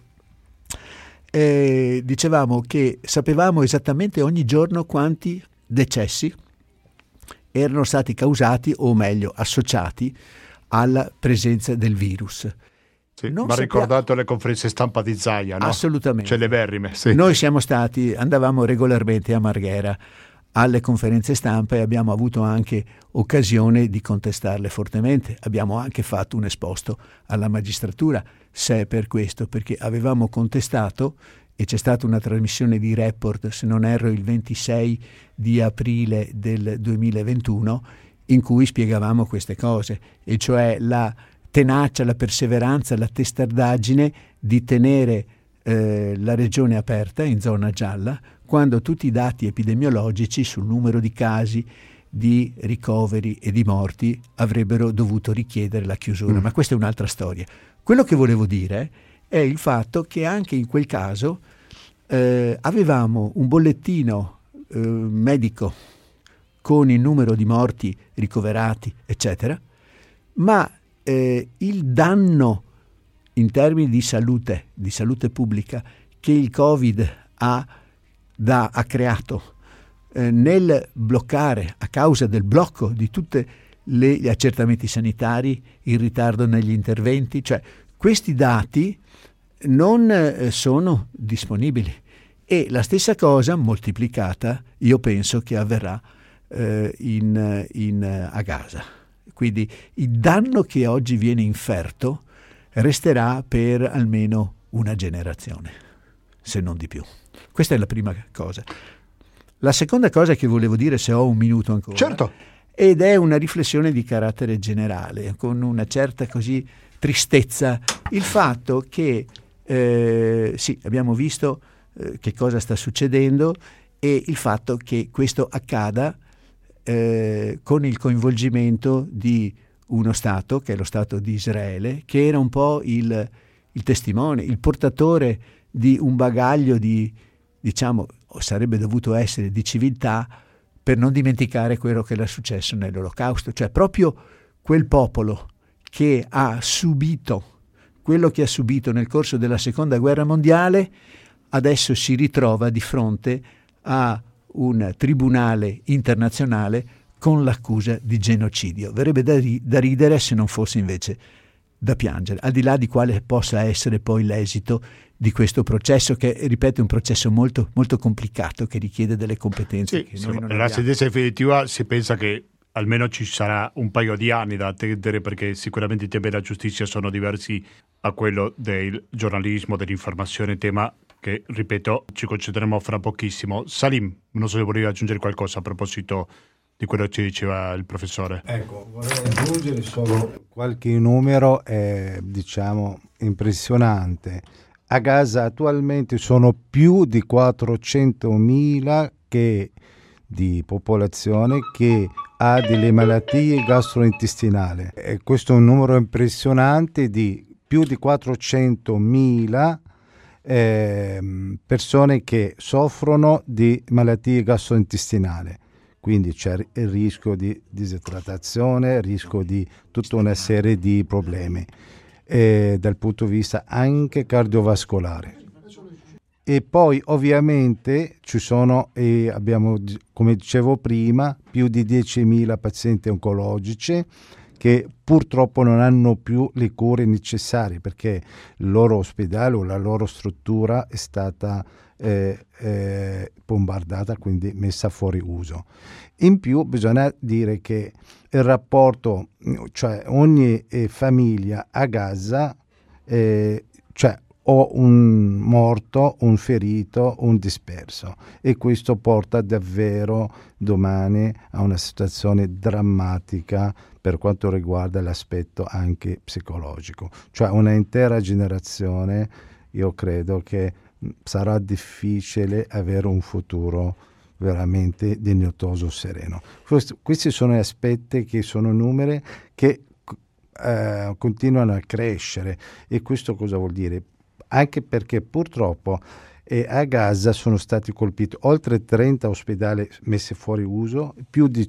Dicevamo che sapevamo esattamente ogni giorno quanti decessi erano stati causati, o meglio associati, alla presenza del virus. Sì, va ricordato le conferenze stampa di Zaia, no? Assolutamente. Celeberrime, sì. Noi andavamo regolarmente a Marghera alle conferenze stampa e abbiamo avuto anche occasione di contestarle fortemente. Abbiamo anche fatto un esposto alla magistratura, se è per questo, perché avevamo contestato, e c'è stata una trasmissione di Report, se non erro il 26 di aprile del 2021, in cui spiegavamo queste cose, e cioè la tenacia, la perseveranza, la testardaggine di tenere la regione aperta in zona gialla, quando tutti i dati epidemiologici sul numero di casi, di ricoveri e di morti avrebbero dovuto richiedere la chiusura. Ma questa è un'altra storia. Quello che volevo dire è il fatto che anche in quel caso avevamo un bollettino medico con il numero di morti, ricoverati, eccetera, ma il danno in termini di salute pubblica che il Covid ha creato nel bloccare, a causa del blocco di tutti gli accertamenti sanitari, il ritardo negli interventi, cioè questi dati non sono disponibili, e la stessa cosa moltiplicata io penso che avverrà a Gaza. Quindi il danno che oggi viene inferto resterà per almeno una generazione, se non di più. Questa è la prima cosa. La seconda cosa che volevo dire, se ho un minuto ancora, Certo. ed è una riflessione di carattere generale, con una certa così tristezza, il fatto che sì, abbiamo visto che cosa sta succedendo e il fatto che questo accada con il coinvolgimento di uno Stato, che è lo Stato di Israele, che era un po' il testimone, il portatore di un bagaglio di, diciamo, sarebbe dovuto essere di civiltà, per non dimenticare quello che era successo nell'Olocausto, cioè proprio quel popolo che ha subito quello che ha subito nel corso della Seconda Guerra Mondiale, adesso si ritrova di fronte a un tribunale internazionale con l'accusa di genocidio. Verrebbe da ridere se non fosse invece da piangere, al di là di quale possa essere poi l'esito di questo processo, che ripeto è un processo molto, molto complicato, che richiede delle competenze che noi non la abbiamo. sentenza definitiva si pensa che almeno ci sarà un paio di anni da attendere, perché sicuramente i temi della giustizia sono diversi a quello del giornalismo, dell'informazione, tema che, ripeto, ci concentreremo fra pochissimo. Salim, non so se volevi aggiungere qualcosa a proposito di quello che ci diceva il professore. Ecco, vorrei aggiungere solo qualche numero, diciamo, impressionante. A Gaza attualmente sono più di 400.000 di popolazione che ha delle malattie gastrointestinali. E questo è un numero impressionante di più di 400.000 persone che soffrono di malattie gastrointestinali. Quindi c'è il rischio di disidratazione, il rischio di tutta una serie di problemi dal punto di vista anche cardiovascolare. E poi ovviamente ci sono, abbiamo, come dicevo prima, più di 10.000 pazienti oncologici che purtroppo non hanno più le cure necessarie, perché il loro ospedale o la loro struttura è stata bombardata, quindi messa fuori uso. In più bisogna dire che il rapporto, cioè ogni famiglia a Gaza, cioè o un morto, un ferito, un disperso, e questo porta davvero domani a una situazione drammatica per quanto riguarda l'aspetto anche psicologico, cioè una intera generazione. Io credo che sarà difficile avere un futuro veramente dignitoso, sereno. Questi sono aspetti che sono numeri che continuano a crescere, e questo cosa vuol dire? Anche perché purtroppo a Gaza sono stati colpiti oltre 30 ospedali messi fuori uso, più di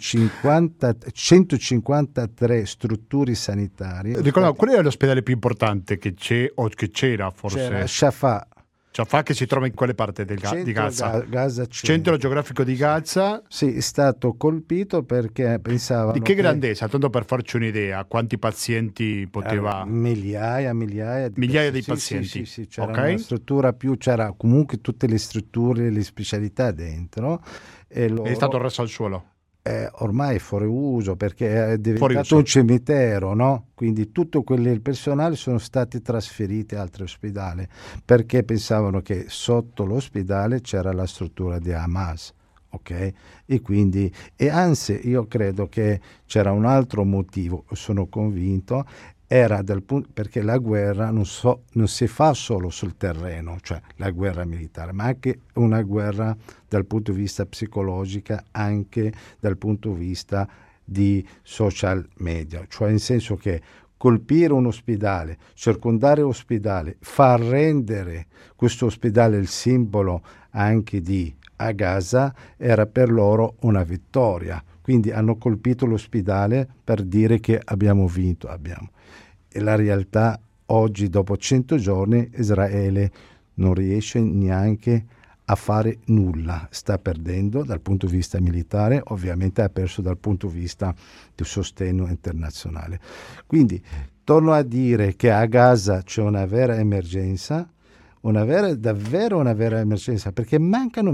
153 strutture sanitarie. Ricordo, qual è l'ospedale più importante che c'è o che c'era forse? C'era Shafaa. Shafaa, che si trova in quale parte di Gaza? Centro geografico di Gaza. Sì, è stato colpito perché pensavano... Di che grandezza? Tanto per farci un'idea, quanti pazienti poteva... Migliaia di pazienti. Sì, c'era una struttura più, c'era comunque tutte le strutture, le specialità dentro. E loro... È stato reso al suolo. Ormai è fuori uso, perché è diventato un cimitero, no? Quindi tutto il personale sono stati trasferiti a altri ospedali, perché pensavano che sotto l'ospedale c'era la struttura di Hamas, ok? E quindi, e anzi io credo che c'era un altro motivo, sono convinto, era perché la guerra non si fa solo sul terreno, cioè la guerra militare, ma anche una guerra dal punto di vista psicologico, anche dal punto di vista di social media, cioè in senso che colpire un ospedale, circondare l'ospedale, far rendere questo ospedale il simbolo anche a Gaza, era per loro una vittoria. Quindi hanno colpito l'ospedale per dire che abbiamo vinto. E la realtà oggi, dopo 100 giorni, Israele non riesce neanche a fare nulla. Sta perdendo dal punto di vista militare, ovviamente ha perso dal punto di vista del sostegno internazionale. Quindi torno a dire che a Gaza c'è una vera emergenza, davvero una vera emergenza, perché mancano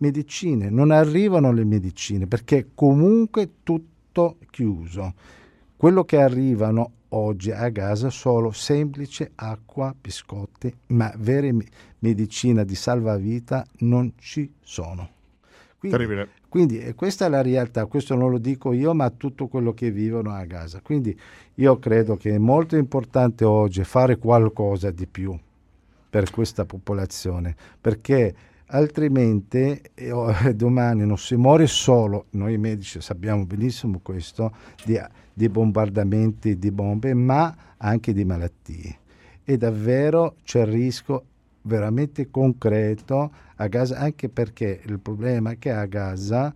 medicine, non arrivano le medicine, perché comunque tutto chiuso. quello che arrivano oggi a Gaza solo semplice acqua, biscotti, ma vere medicina di salvavita non ci sono. Terribile. Quindi questa è la realtà, questo non lo dico io, ma tutto quello che vivono a Gaza. Quindi io credo che è molto importante oggi fare qualcosa di più per questa popolazione, perché altrimenti domani non si muore solo, noi medici sappiamo benissimo questo, di bombardamenti, di bombe, ma anche di malattie. E davvero c'è il rischio veramente concreto a Gaza, anche perché il problema è che a Gaza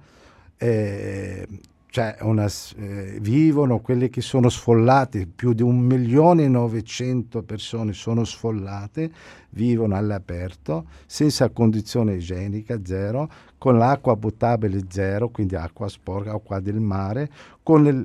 vivono quelli che sono sfollati, più di 1.900.000 persone sono sfollate, vivono all'aperto, senza condizione igienica, zero, con l'acqua potabile zero, quindi acqua sporca, acqua del mare, con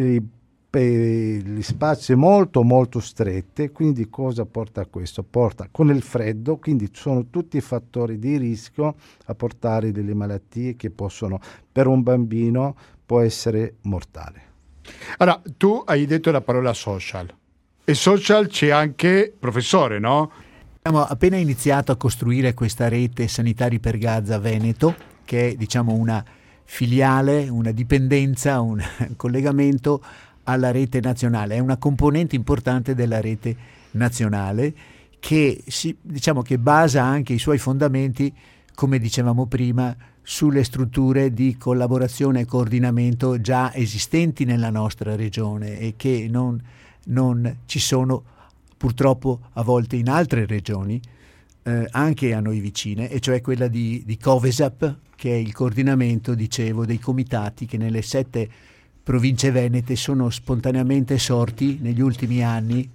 gli spazi molto molto stretti. Quindi cosa porta a questo? Porta con il freddo, quindi sono tutti fattori di rischio a portare delle malattie che possono, per un bambino, può essere mortale. Allora, tu hai detto la parola social. E social c'è anche professore, no? Abbiamo appena iniziato a costruire questa rete Sanitari per Gaza Veneto, che è, diciamo, una filiale, una dipendenza, un collegamento alla rete nazionale. È una componente importante della rete nazionale che che basa anche i suoi fondamenti, come dicevamo prima, sulle strutture di collaborazione e coordinamento già esistenti nella nostra regione e che non ci sono purtroppo a volte in altre regioni, anche a noi vicine, e cioè quella di Covesap, che è il coordinamento, dicevo, dei comitati che nelle 7 province venete sono spontaneamente sorti negli ultimi anni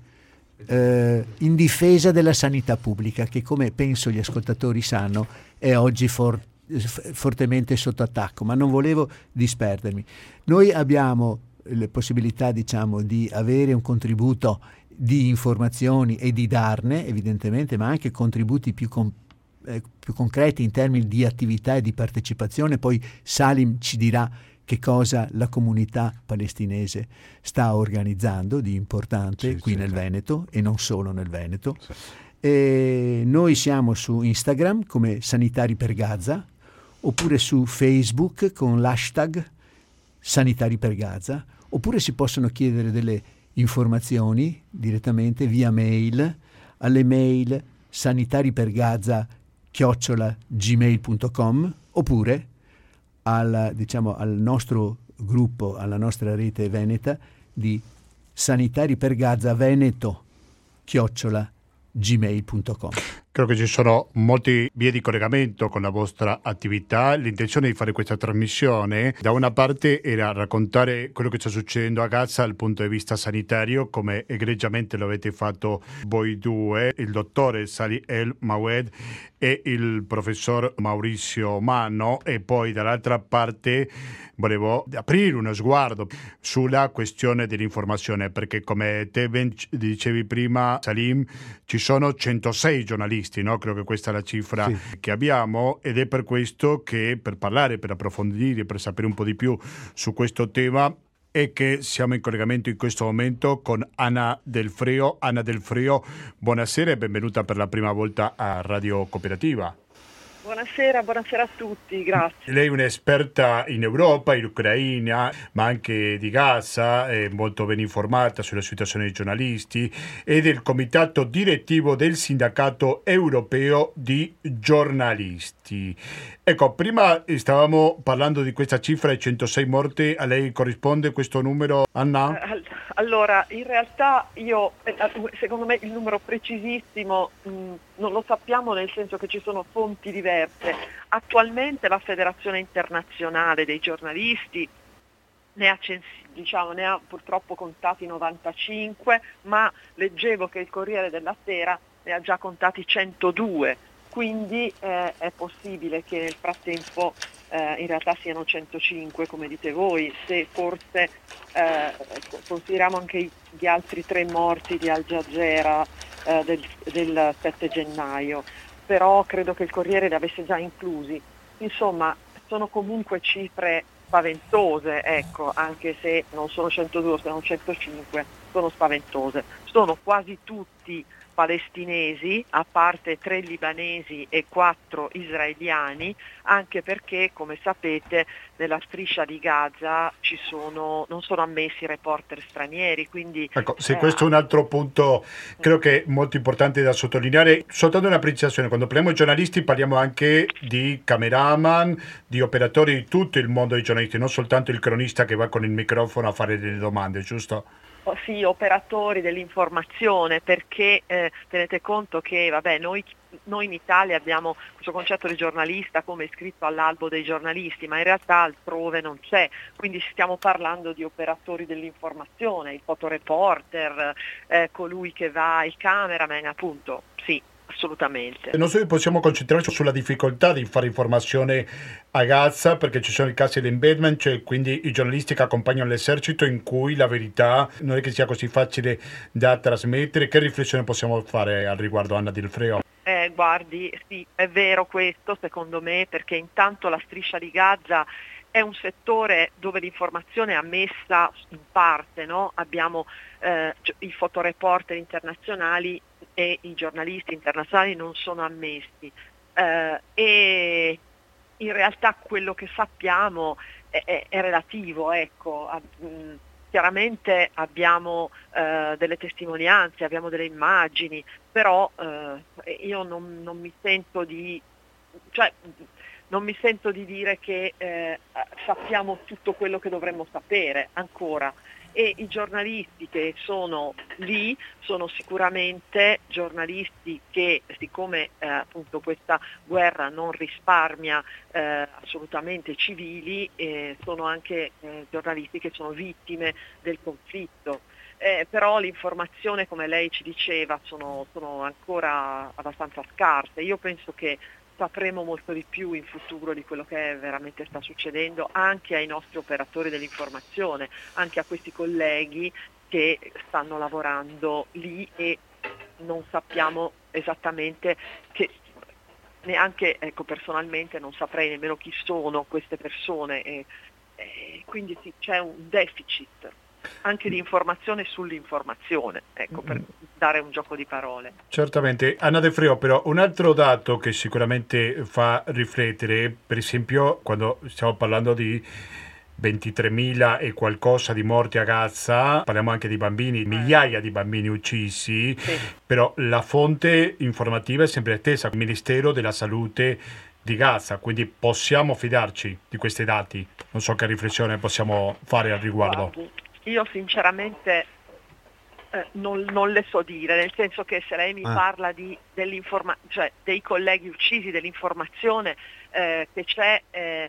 in difesa della sanità pubblica, che, come penso gli ascoltatori sanno, è oggi fortemente sotto attacco. Ma non volevo disperdermi. Noi abbiamo le possibilità, diciamo, di avere un contributo di informazioni e di darne, evidentemente, ma anche contributi più concreti in termini di attività e di partecipazione. Poi Salim ci dirà che cosa la comunità palestinese sta organizzando di importante nel Veneto, e non solo nel Veneto. Sì. E noi siamo su Instagram come Sanitari per Gaza, oppure su Facebook con l'hashtag Sanitari per Gaza, oppure si possono chiedere delle informazioni direttamente via mail alle mail sanitaripergaza@gmail.com, oppure al nostro gruppo, alla nostra rete veneta di Sanitari per Gaza Veneto @gmail.com. Credo che ci sono molti vie di collegamento con la vostra attività. L'intenzione di fare questa trasmissione, da una parte, era raccontare quello che sta succedendo a Gaza dal punto di vista sanitario, come egregiamente lo avete fatto voi due, il dottore Salih El Mawed e il professor Maurizio Manno, e poi dall'altra parte volevo aprire uno sguardo sulla questione dell'informazione, perché come te ben dicevi prima, Salim, ci sono 106 giornalisti, no? Credo che questa è la cifra che abbiamo, ed è per questo che, per parlare, per approfondire, per sapere un po' di più su questo tema, è che siamo in collegamento in questo momento con Anna Del Frio. Anna Del Frio, buonasera e benvenuta per la prima volta a Radio Cooperativa. Buonasera a tutti, grazie. Lei è un'esperta in Europa, in Ucraina, ma anche di Gaza, è molto ben informata sulla situazione dei giornalisti e del comitato direttivo del Sindacato Europeo di Giornalisti. Ecco, prima stavamo parlando di questa cifra di 106 morti, a lei corrisponde questo numero, Anna? Allora, in realtà secondo me il numero precisissimo non lo sappiamo, nel senso che ci sono fonti diverse. Attualmente la Federazione Internazionale dei Giornalisti ne ha purtroppo contati 95, ma leggevo che il Corriere della Sera ne ha già contati 102. Quindi è possibile che nel frattempo in realtà siano 105, come dite voi, se forse consideriamo anche gli altri 3 morti di Al Jazeera del 7 gennaio, però credo che il Corriere li avesse già inclusi. Insomma, sono comunque cifre spaventose, ecco, anche se non sono 102, sono 105, sono spaventose. Sono quasi tutti palestinesi, a parte 3 libanesi e 4 israeliani, anche perché, come sapete, nella striscia di Gaza non sono ammessi reporter stranieri, quindi... Ecco, se questo è un altro punto, credo che è molto importante da sottolineare. Soltanto una precisazione, quando parliamo di giornalisti parliamo anche di cameraman, di operatori di tutto il mondo dei giornalisti, non soltanto il cronista che va con il microfono a fare delle domande, giusto? Sì, operatori dell'informazione, perché tenete conto che noi in Italia abbiamo questo concetto di giornalista come iscritto all'albo dei giornalisti, ma in realtà altrove non c'è, quindi stiamo parlando di operatori dell'informazione, il fotoreporter, colui che va, il cameraman, appunto, sì. Assolutamente. Non so se possiamo concentrarci sulla difficoltà di fare informazione a Gaza, perché ci sono i casi di embedment, cioè quindi i giornalisti che accompagnano l'esercito, in cui la verità non è che sia così facile da trasmettere. Che riflessione possiamo fare al riguardo, Anna Dilfreo? Guardi, sì, è vero questo secondo me, perché intanto la striscia di Gaza è un settore dove l'informazione è ammessa in parte, no? Abbiamo i fotoreporter internazionali e i giornalisti internazionali non sono ammessi, e in realtà quello che sappiamo è relativo, ecco. Chiaramente abbiamo delle testimonianze, abbiamo delle immagini, però io non mi sento di... non mi sento di dire che sappiamo tutto quello che dovremmo sapere ancora, e i giornalisti che sono lì sono sicuramente giornalisti che, siccome appunto questa guerra non risparmia assolutamente civili, sono anche giornalisti che sono vittime del conflitto. Però l'informazione, come lei ci diceva, sono ancora abbastanza scarse. Io penso che sapremo molto di più in futuro di quello che veramente sta succedendo, anche ai nostri operatori dell'informazione, anche a questi colleghi che stanno lavorando lì, e non sappiamo esattamente, che neanche, ecco, personalmente non saprei nemmeno chi sono queste persone, e quindi sì, c'è un deficit anche di informazione sull'informazione, ecco, per dare un gioco di parole. Certamente. Anna De Freo, però un altro dato che sicuramente fa riflettere, per esempio quando stiamo parlando di 23.000 e qualcosa di morti a Gaza, parliamo anche di bambini, migliaia di bambini uccisi, sì. Però la fonte informativa è sempre la stessa, il Ministero della Salute di Gaza, quindi possiamo fidarci di questi dati? Non so che riflessione possiamo fare al riguardo. Io sinceramente non le so dire, nel senso che se lei mi parla cioè dei colleghi uccisi, dell'informazione che c'è,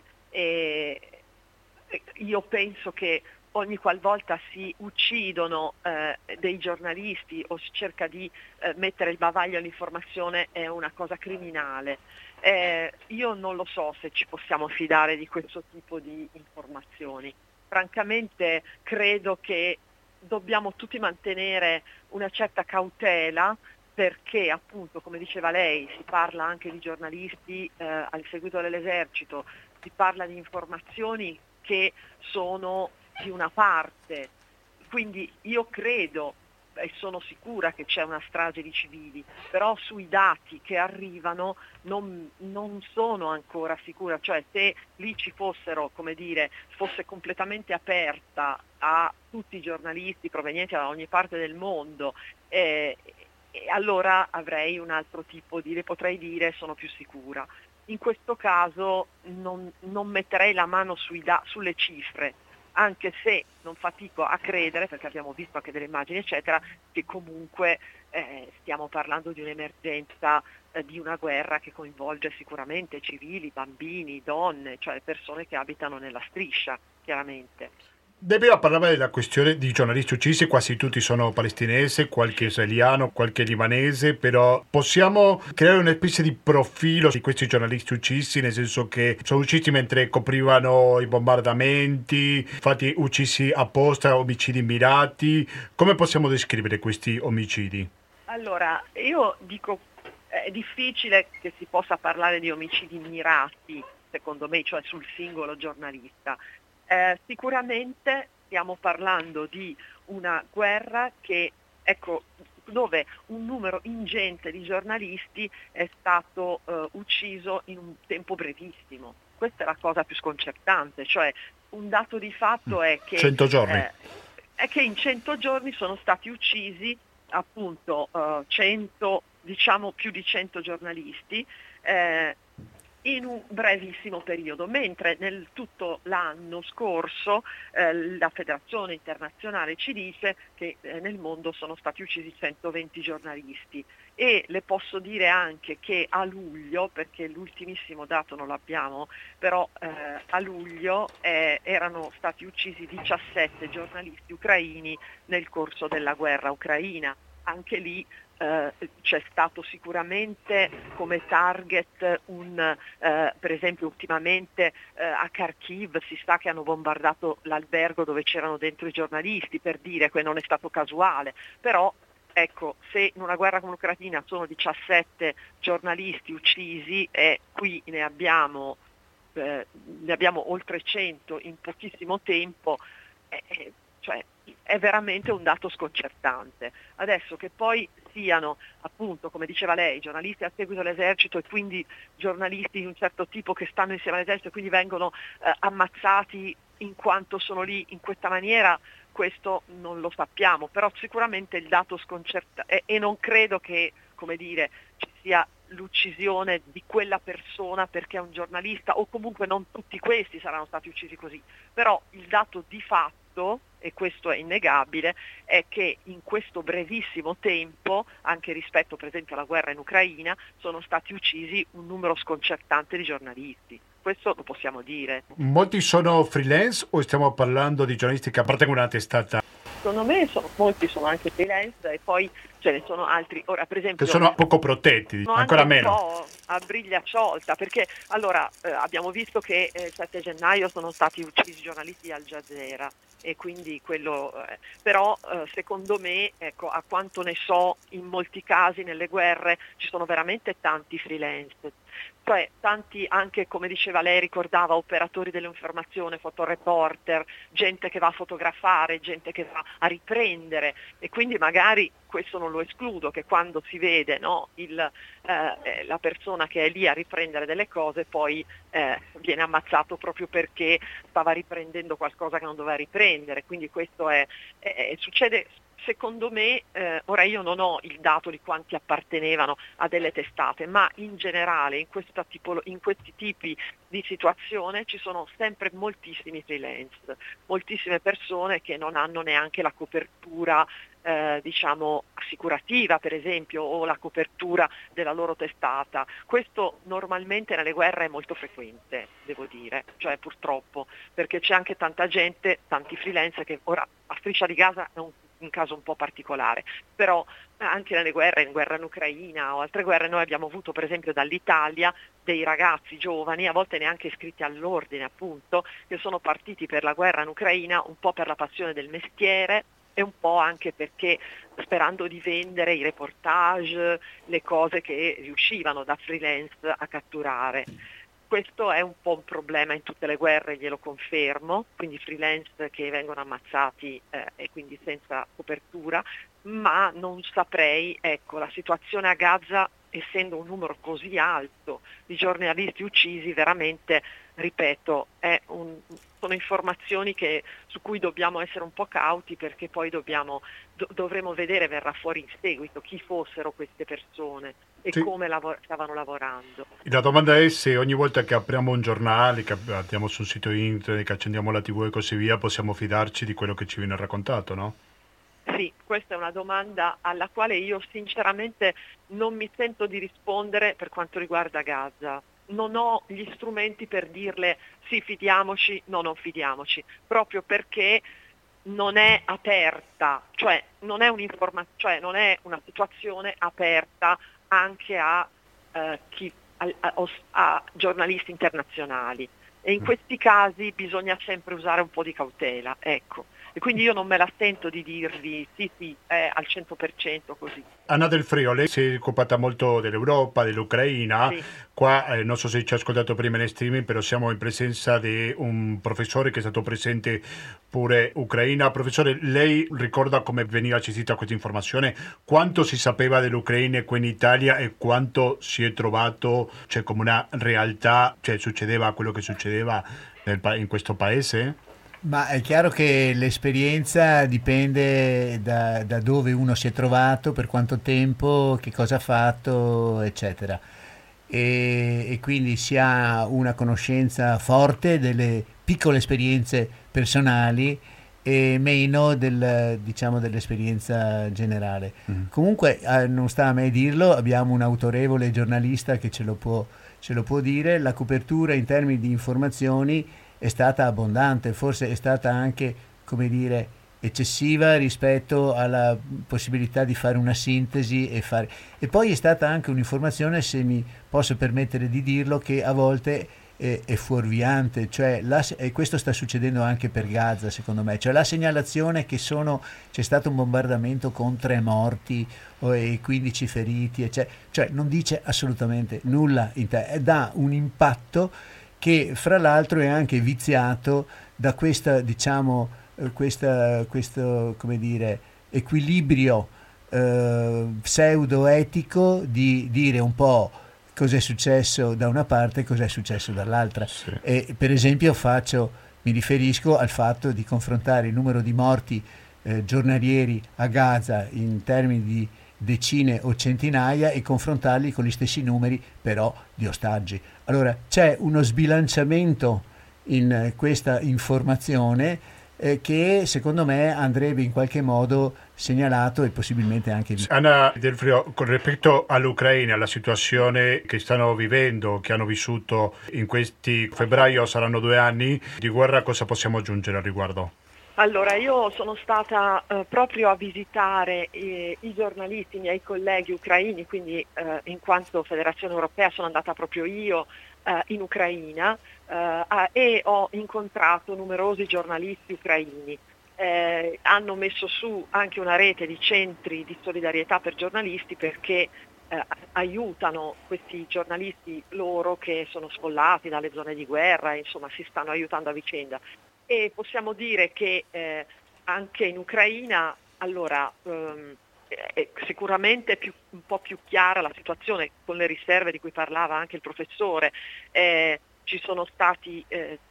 io penso che ogni qualvolta si uccidono dei giornalisti o si cerca di mettere il bavaglio all'informazione è una cosa criminale. Io non lo so se ci possiamo fidare di questo tipo di informazioni. Francamente credo che dobbiamo tutti mantenere una certa cautela, perché appunto, come diceva lei, si parla anche di giornalisti al seguito dell'esercito, si parla di informazioni che sono di una parte, quindi io credo e sono sicura che c'è una strage di civili, però sui dati che arrivano non sono ancora sicura, cioè se lì ci fossero, come dire, fosse completamente aperta a tutti i giornalisti provenienti da ogni parte del mondo, allora avrei un altro tipo di, le potrei dire sono più sicura. In questo caso non metterei la mano sulle cifre, anche se non fatico a credere, perché abbiamo visto anche delle immagini eccetera, che comunque stiamo parlando di un'emergenza, di una guerra che coinvolge sicuramente civili, bambini, donne, cioè persone che abitano nella striscia, chiaramente. Prima parlava della questione di giornalisti uccisi, quasi tutti sono palestinesi, qualche israeliano, qualche libanese, però possiamo creare una specie di profilo di questi giornalisti uccisi, nel senso che sono uccisi mentre coprivano i bombardamenti, infatti uccisi apposta, omicidi mirati. Come possiamo descrivere questi omicidi? Allora, io dico, è difficile che si possa parlare di omicidi mirati, secondo me, cioè sul singolo giornalista. Sicuramente stiamo parlando di una guerra che, ecco, dove un numero ingente di giornalisti è stato ucciso in un tempo brevissimo. Questa è la cosa più sconcertante, cioè un dato di fatto è che 100 giorni. È che in 100 giorni sono stati uccisi appunto 100, diciamo più di 100 giornalisti in un brevissimo periodo, mentre nel tutto l'anno scorso la Federazione Internazionale ci dice che nel mondo sono stati uccisi 120 giornalisti, e le posso dire anche che a luglio, perché l'ultimissimo dato non l'abbiamo, però a luglio erano stati uccisi 17 giornalisti ucraini nel corso della guerra ucraina. Anche lì c'è stato sicuramente come target per esempio ultimamente a Kharkiv si sa che hanno bombardato l'albergo dove c'erano dentro i giornalisti, per dire che non è stato casuale, però ecco, se in una guerra come l'Ucraina sono 17 giornalisti uccisi e qui ne abbiamo oltre 100 in pochissimo tempo, cioè è veramente un dato sconcertante. Adesso che poi siano, appunto, come diceva lei, giornalisti a seguito dell'esercito e quindi giornalisti di un certo tipo che stanno insieme all'esercito e quindi vengono ammazzati in quanto sono lì in questa maniera, questo non lo sappiamo, però sicuramente il dato sconcertante, e non credo che, come dire, ci sia l'uccisione di quella persona perché è un giornalista, o comunque non tutti questi saranno stati uccisi così, però il dato di fatto, e questo è innegabile, è che in questo brevissimo tempo, anche rispetto per esempio alla guerra in Ucraina, sono stati uccisi un numero sconcertante di giornalisti. Questo lo possiamo dire. Molti sono freelance o stiamo parlando di giornalisti che appartengono a una testata? Secondo me molti sono anche freelance e poi ce ne sono altri. Ora, per esempio, Che sono poco protetti, sono ancora anche meno. Un po' a briglia sciolta, perché allora abbiamo visto che il 7 gennaio sono stati uccisi giornalisti di Al Jazeera, e quindi quello però secondo me, ecco, a quanto ne so, in molti casi nelle guerre ci sono veramente tanti freelance, cioè tanti, anche come diceva lei, ricordava operatori dell'informazione, fotoreporter, gente che va a fotografare, gente che va a riprendere, e quindi magari questo non lo escludo, che quando si vede, no, la persona che è lì a riprendere delle cose poi viene ammazzato proprio perché stava riprendendo qualcosa che non doveva riprendere, quindi questo succede. Secondo me, ora io non ho il dato di quanti appartenevano a delle testate, ma in generale in questi tipi di situazione ci sono sempre moltissimi freelance, moltissime persone che non hanno neanche la copertura diciamo assicurativa, per esempio, o la copertura della loro testata. Questo normalmente nelle guerre è molto frequente, devo dire, cioè purtroppo, perché c'è anche tanta gente, tanti freelance, che ora a Striscia di Gaza è un caso un po' particolare, però anche nelle guerre, in guerra in Ucraina o altre guerre, noi abbiamo avuto per esempio dall'Italia dei ragazzi giovani, a volte neanche iscritti all'ordine appunto, che sono partiti per la guerra in Ucraina un po' per la passione del mestiere e un po' anche perché sperando di vendere i reportage, le cose che riuscivano da freelance a catturare. Questo è un po' un problema in tutte le guerre, glielo confermo, quindi freelance che vengono ammazzati e quindi senza copertura, ma non saprei, ecco, la situazione a Gaza, essendo un numero così alto di giornalisti uccisi, veramente, ripeto, sono informazioni su cui dobbiamo essere un po' cauti, perché poi dovremo vedere, verrà fuori in seguito, chi fossero queste persone e sì, come stavano lavorando. La domanda è se ogni volta che apriamo un giornale, che andiamo sul sito internet, che accendiamo la TV e così via, possiamo fidarci di quello che ci viene raccontato, no? Sì, questa è una domanda alla quale io sinceramente non mi sento di rispondere per quanto riguarda Gaza. Non ho gli strumenti per dirle sì, fidiamoci, no, non fidiamoci, proprio perché non è aperta, cioè non è cioè non è una situazione aperta anche a giornalisti internazionali, e in questi casi bisogna sempre usare un po' di cautela, ecco. e quindi io non me la sento di dirvi sì, è al 100% così. Anna Del Frio, lei si è occupata molto dell'Europa, dell'Ucraina. Sì. Qua non so se ci ha ascoltato prima in streaming, però siamo in presenza di un professore che è stato presente pure in Ucraina. Professore, lei ricorda come veniva gestita questa informazione? Quanto si sapeva dell'Ucraina qui in Italia e quanto si è trovato, cioè, come una realtà, cioè succedeva quello che succedeva in questo paese? Ma è chiaro che l'esperienza dipende da dove uno si è trovato, per quanto tempo, che cosa ha fatto, eccetera. E quindi si ha una conoscenza forte delle piccole esperienze personali e meno diciamo, dell'esperienza generale. Comunque, non sta a me dirlo, abbiamo un autorevole giornalista che ce lo può dire, la copertura in termini di informazioni è stata abbondante, forse è stata anche, come dire, eccessiva rispetto alla possibilità di fare una sintesi e poi è stata anche un'informazione, se mi posso permettere di dirlo, che a volte è fuorviante, cioè e questo sta succedendo anche per Gaza, secondo me, cioè la segnalazione che c'è stato un bombardamento con 3 morti e 15 feriti, cioè non dice assolutamente nulla, dà un impatto che fra l'altro è anche viziato da questa, diciamo, questo, come dire, equilibrio pseudo-etico di dire un po' cos'è successo da una parte e cos'è successo dall'altra. Sì. E, per esempio mi riferisco al fatto di confrontare il numero di morti giornalieri a Gaza in termini di decine o centinaia e confrontarli con gli stessi numeri però di ostaggi. Allora c'è uno sbilanciamento in questa informazione che secondo me andrebbe in qualche modo segnalato e possibilmente anche... Anna Del Frio, con rispetto all'Ucraina, alla situazione che stanno vivendo, che hanno vissuto in questi febbraio, saranno 2 anni di guerra, cosa possiamo aggiungere al riguardo? Allora, io sono stata proprio a visitare i giornalisti, i miei colleghi ucraini, quindi in quanto Federazione Europea sono andata proprio io in Ucraina e ho incontrato numerosi giornalisti ucraini. Hanno messo su anche una rete di centri di solidarietà per giornalisti perché aiutano questi giornalisti loro che sono sfollati dalle zone di guerra, insomma si stanno aiutando a vicenda. E possiamo dire che anche in Ucraina, allora, è sicuramente un po' più chiara la situazione con le riserve di cui parlava anche il professore. Ci sono stati,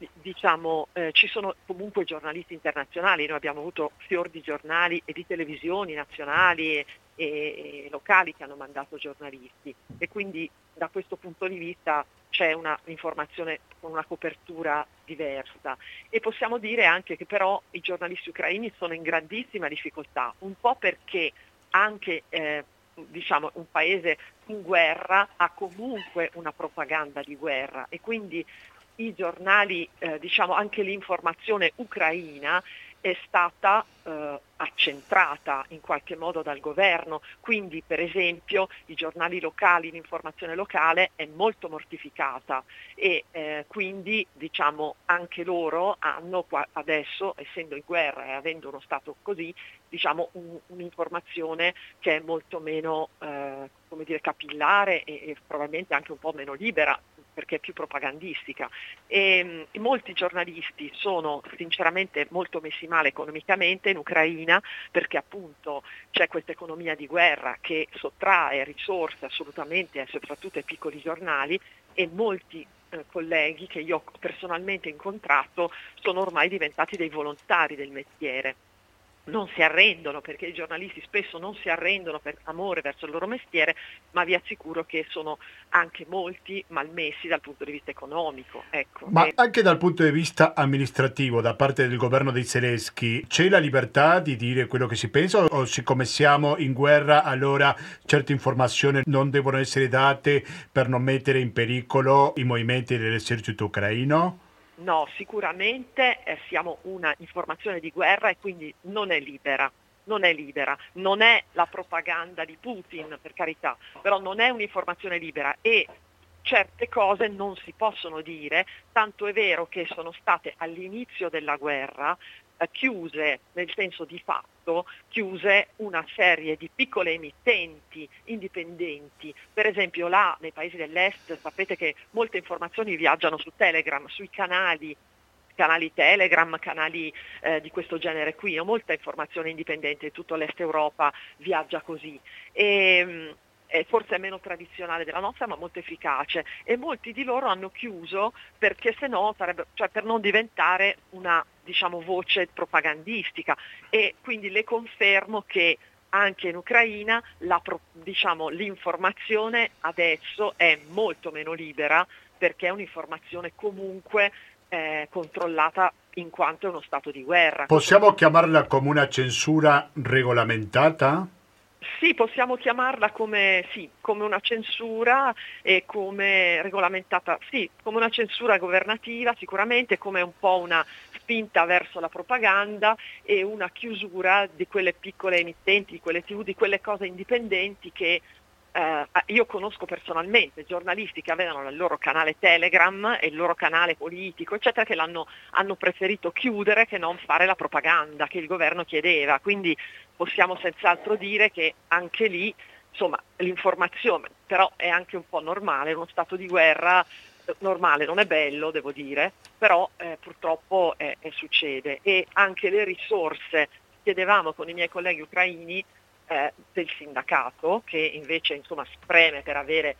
ci sono comunque giornalisti internazionali, noi abbiamo avuto fior di giornali e di televisioni nazionali e locali che hanno mandato giornalisti e quindi da questo punto di vista c'è una informazione con una copertura diversa e possiamo dire anche che però i giornalisti ucraini sono in grandissima difficoltà, un po' perché anche un paese in guerra ha comunque una propaganda di guerra e quindi i giornali, anche l'informazione ucraina è stata accentrata in qualche modo dal governo, quindi per esempio i giornali locali, l'informazione locale è molto mortificata e quindi anche loro hanno adesso, essendo in guerra e avendo uno stato così, un'informazione che è molto meno capillare e probabilmente anche un po' meno libera perché è più propagandistica e molti giornalisti sono sinceramente molto messi male economicamente in Ucraina perché appunto c'è questa economia di guerra che sottrae risorse assolutamente soprattutto ai piccoli giornali e molti colleghi che io ho personalmente incontrato sono ormai diventati dei volontari del mestiere. Non si arrendono perché i giornalisti spesso non si arrendono per amore verso il loro mestiere, ma vi assicuro che sono anche molti malmessi dal punto di vista economico. Ecco. Ma anche dal punto di vista amministrativo, da parte del governo dei Zelensky, c'è la libertà di dire quello che si pensa o siccome siamo in guerra allora certe informazioni non devono essere date per non mettere in pericolo i movimenti dell'esercito ucraino? No, sicuramente siamo una informazione di guerra e quindi non è libera, non è la propaganda di Putin, per carità, però non è un'informazione libera e certe cose non si possono dire, tanto è vero che sono state all'inizio della guerra chiuse, nel senso di fatto, chiuse una serie di piccole emittenti indipendenti. Per esempio là nei paesi dell'est sapete che molte informazioni viaggiano su Telegram, sui canali Telegram, canali di questo genere qui, molta informazione indipendente, tutto l'est Europa viaggia così. Forse è meno tradizionale della nostra, ma molto efficace, e molti di loro hanno chiuso perché sennò per non diventare una, diciamo, voce propagandistica, e quindi le confermo che anche in Ucraina l'informazione adesso è molto meno libera, perché è un'informazione comunque controllata, in quanto è uno stato di guerra. Possiamo chiamarla come una censura regolamentata? Sì, possiamo chiamarla come una censura e come regolamentata, sì, come una censura governativa sicuramente, come un po' una spinta verso la propaganda e una chiusura di quelle piccole emittenti, di quelle TV, di quelle cose indipendenti che io conosco personalmente, giornalisti che avevano il loro canale Telegram e il loro canale politico, eccetera, che hanno preferito chiudere che non fare la propaganda che il governo chiedeva. Quindi possiamo senz'altro dire che anche lì, insomma, l'informazione però è anche un po' normale, uno stato di guerra normale, non è bello, devo dire, però purtroppo succede. E anche le risorse, chiedevamo con i miei colleghi ucraini, del sindacato, che invece insomma spreme per avere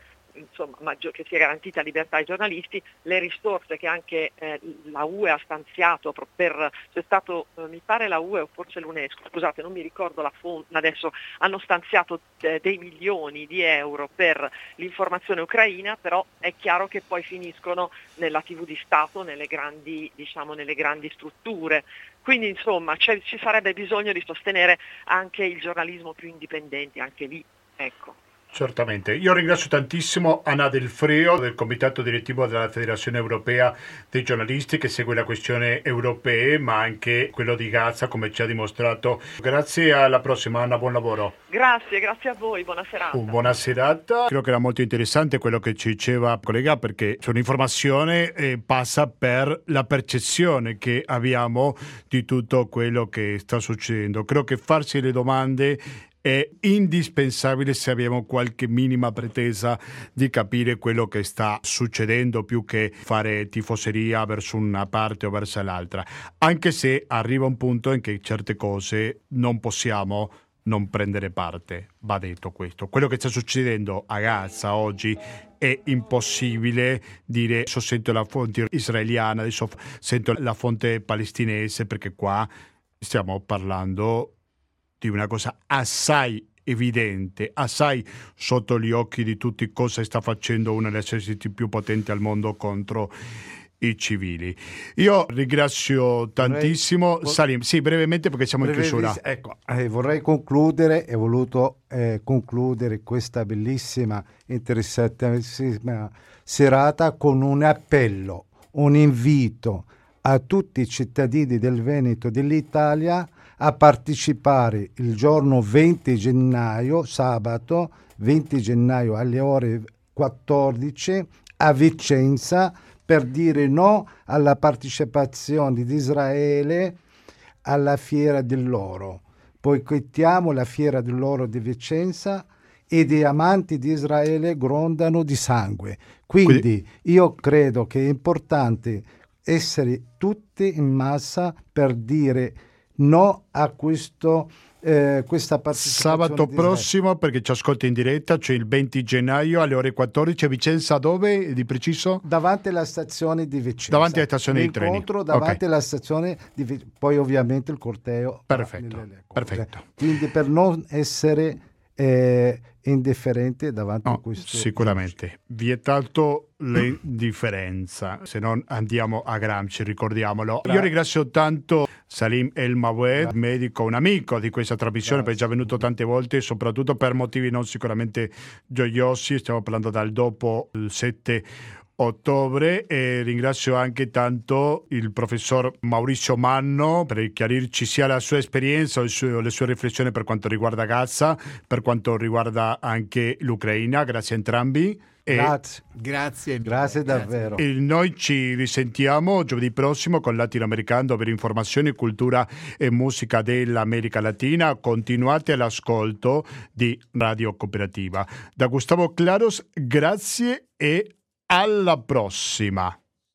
che sia garantita libertà ai giornalisti, le risorse che anche la UE ha stanziato c'è stato, mi pare la UE o forse l'UNESCO, scusate non mi ricordo la fonte adesso, hanno stanziato dei milioni di euro per l'informazione ucraina, però è chiaro che poi finiscono nella TV di Stato, nelle grandi strutture. Quindi insomma ci sarebbe bisogno di sostenere anche il giornalismo più indipendente, anche lì, ecco. Certamente. Io ringrazio tantissimo Anna Del Freo del Comitato Direttivo della Federazione Europea dei Giornalisti, che segue la questione europea ma anche quello di Gaza, come ci ha dimostrato. Grazie, alla prossima Anna, buon lavoro. Grazie a voi, buona serata. Buona serata. Credo che era molto interessante quello che ci diceva il collega, perché un'informazione passa per la percezione che abbiamo di tutto quello che sta succedendo. Credo che farsi le domande è indispensabile se abbiamo qualche minima pretesa di capire quello che sta succedendo, più che fare tifoseria verso una parte o verso l'altra, anche se arriva un punto in che certe cose non possiamo non prendere parte. Va detto questo, quello che sta succedendo a Gaza oggi è impossibile dire adesso sento la fonte israeliana, adesso sento la fonte palestinese, perché qua stiamo parlando di una cosa assai evidente, assai sotto gli occhi di tutti, cosa sta facendo uno degli eserciti più potenti al mondo contro i civili. Io ringrazio tantissimo Salim, sì, brevemente perché siamo in chiusura. Ecco, vorrei concludere, ho voluto concludere questa bellissima, interessantissima serata con un appello, un invito a tutti i cittadini del Veneto e dell'Italia a partecipare il giorno 20 gennaio, sabato 20 gennaio alle ore 14 a Vicenza, per dire no alla partecipazione di Israele alla Fiera dell'Oro. Boicottiamo la Fiera dell'Oro di Vicenza e gli amanti di Israele grondano di sangue. Quindi io credo che è importante essere tutti in massa per dire no a questa partecipazione. Sabato prossimo, perché ci ascolta in diretta, c'è il 20 gennaio alle ore 14 a Vicenza, dove di preciso? Davanti alla stazione di Vicenza. Davanti alla stazione di treni. L'incontro davanti alla stazione di Vicenza. Poi ovviamente il corteo. Perfetto, perfetto. Quindi per non essere indifferente davanti a questo. Sicuramente. Vietato l'indifferenza, se non andiamo a Gramsci, ricordiamolo. Io ringrazio tanto Salim El Mawed, medico, un amico di questa trasmissione, perché è già venuto tante volte, soprattutto per motivi non sicuramente gioiosi. Stiamo parlando dal dopo il 7 ottobre, e ringrazio anche tanto il professor Maurizio Manno per chiarirci sia la sua esperienza, le sue riflessioni per quanto riguarda Gaza, per quanto riguarda anche l'Ucraina. Grazie a entrambi. Grazie davvero. E noi ci risentiamo giovedì prossimo con Latinoamericano per informazioni, cultura e musica dell'America Latina. Continuate all'ascolto di Radio Cooperativa. Da Gustavo Claros, grazie e alla prossima.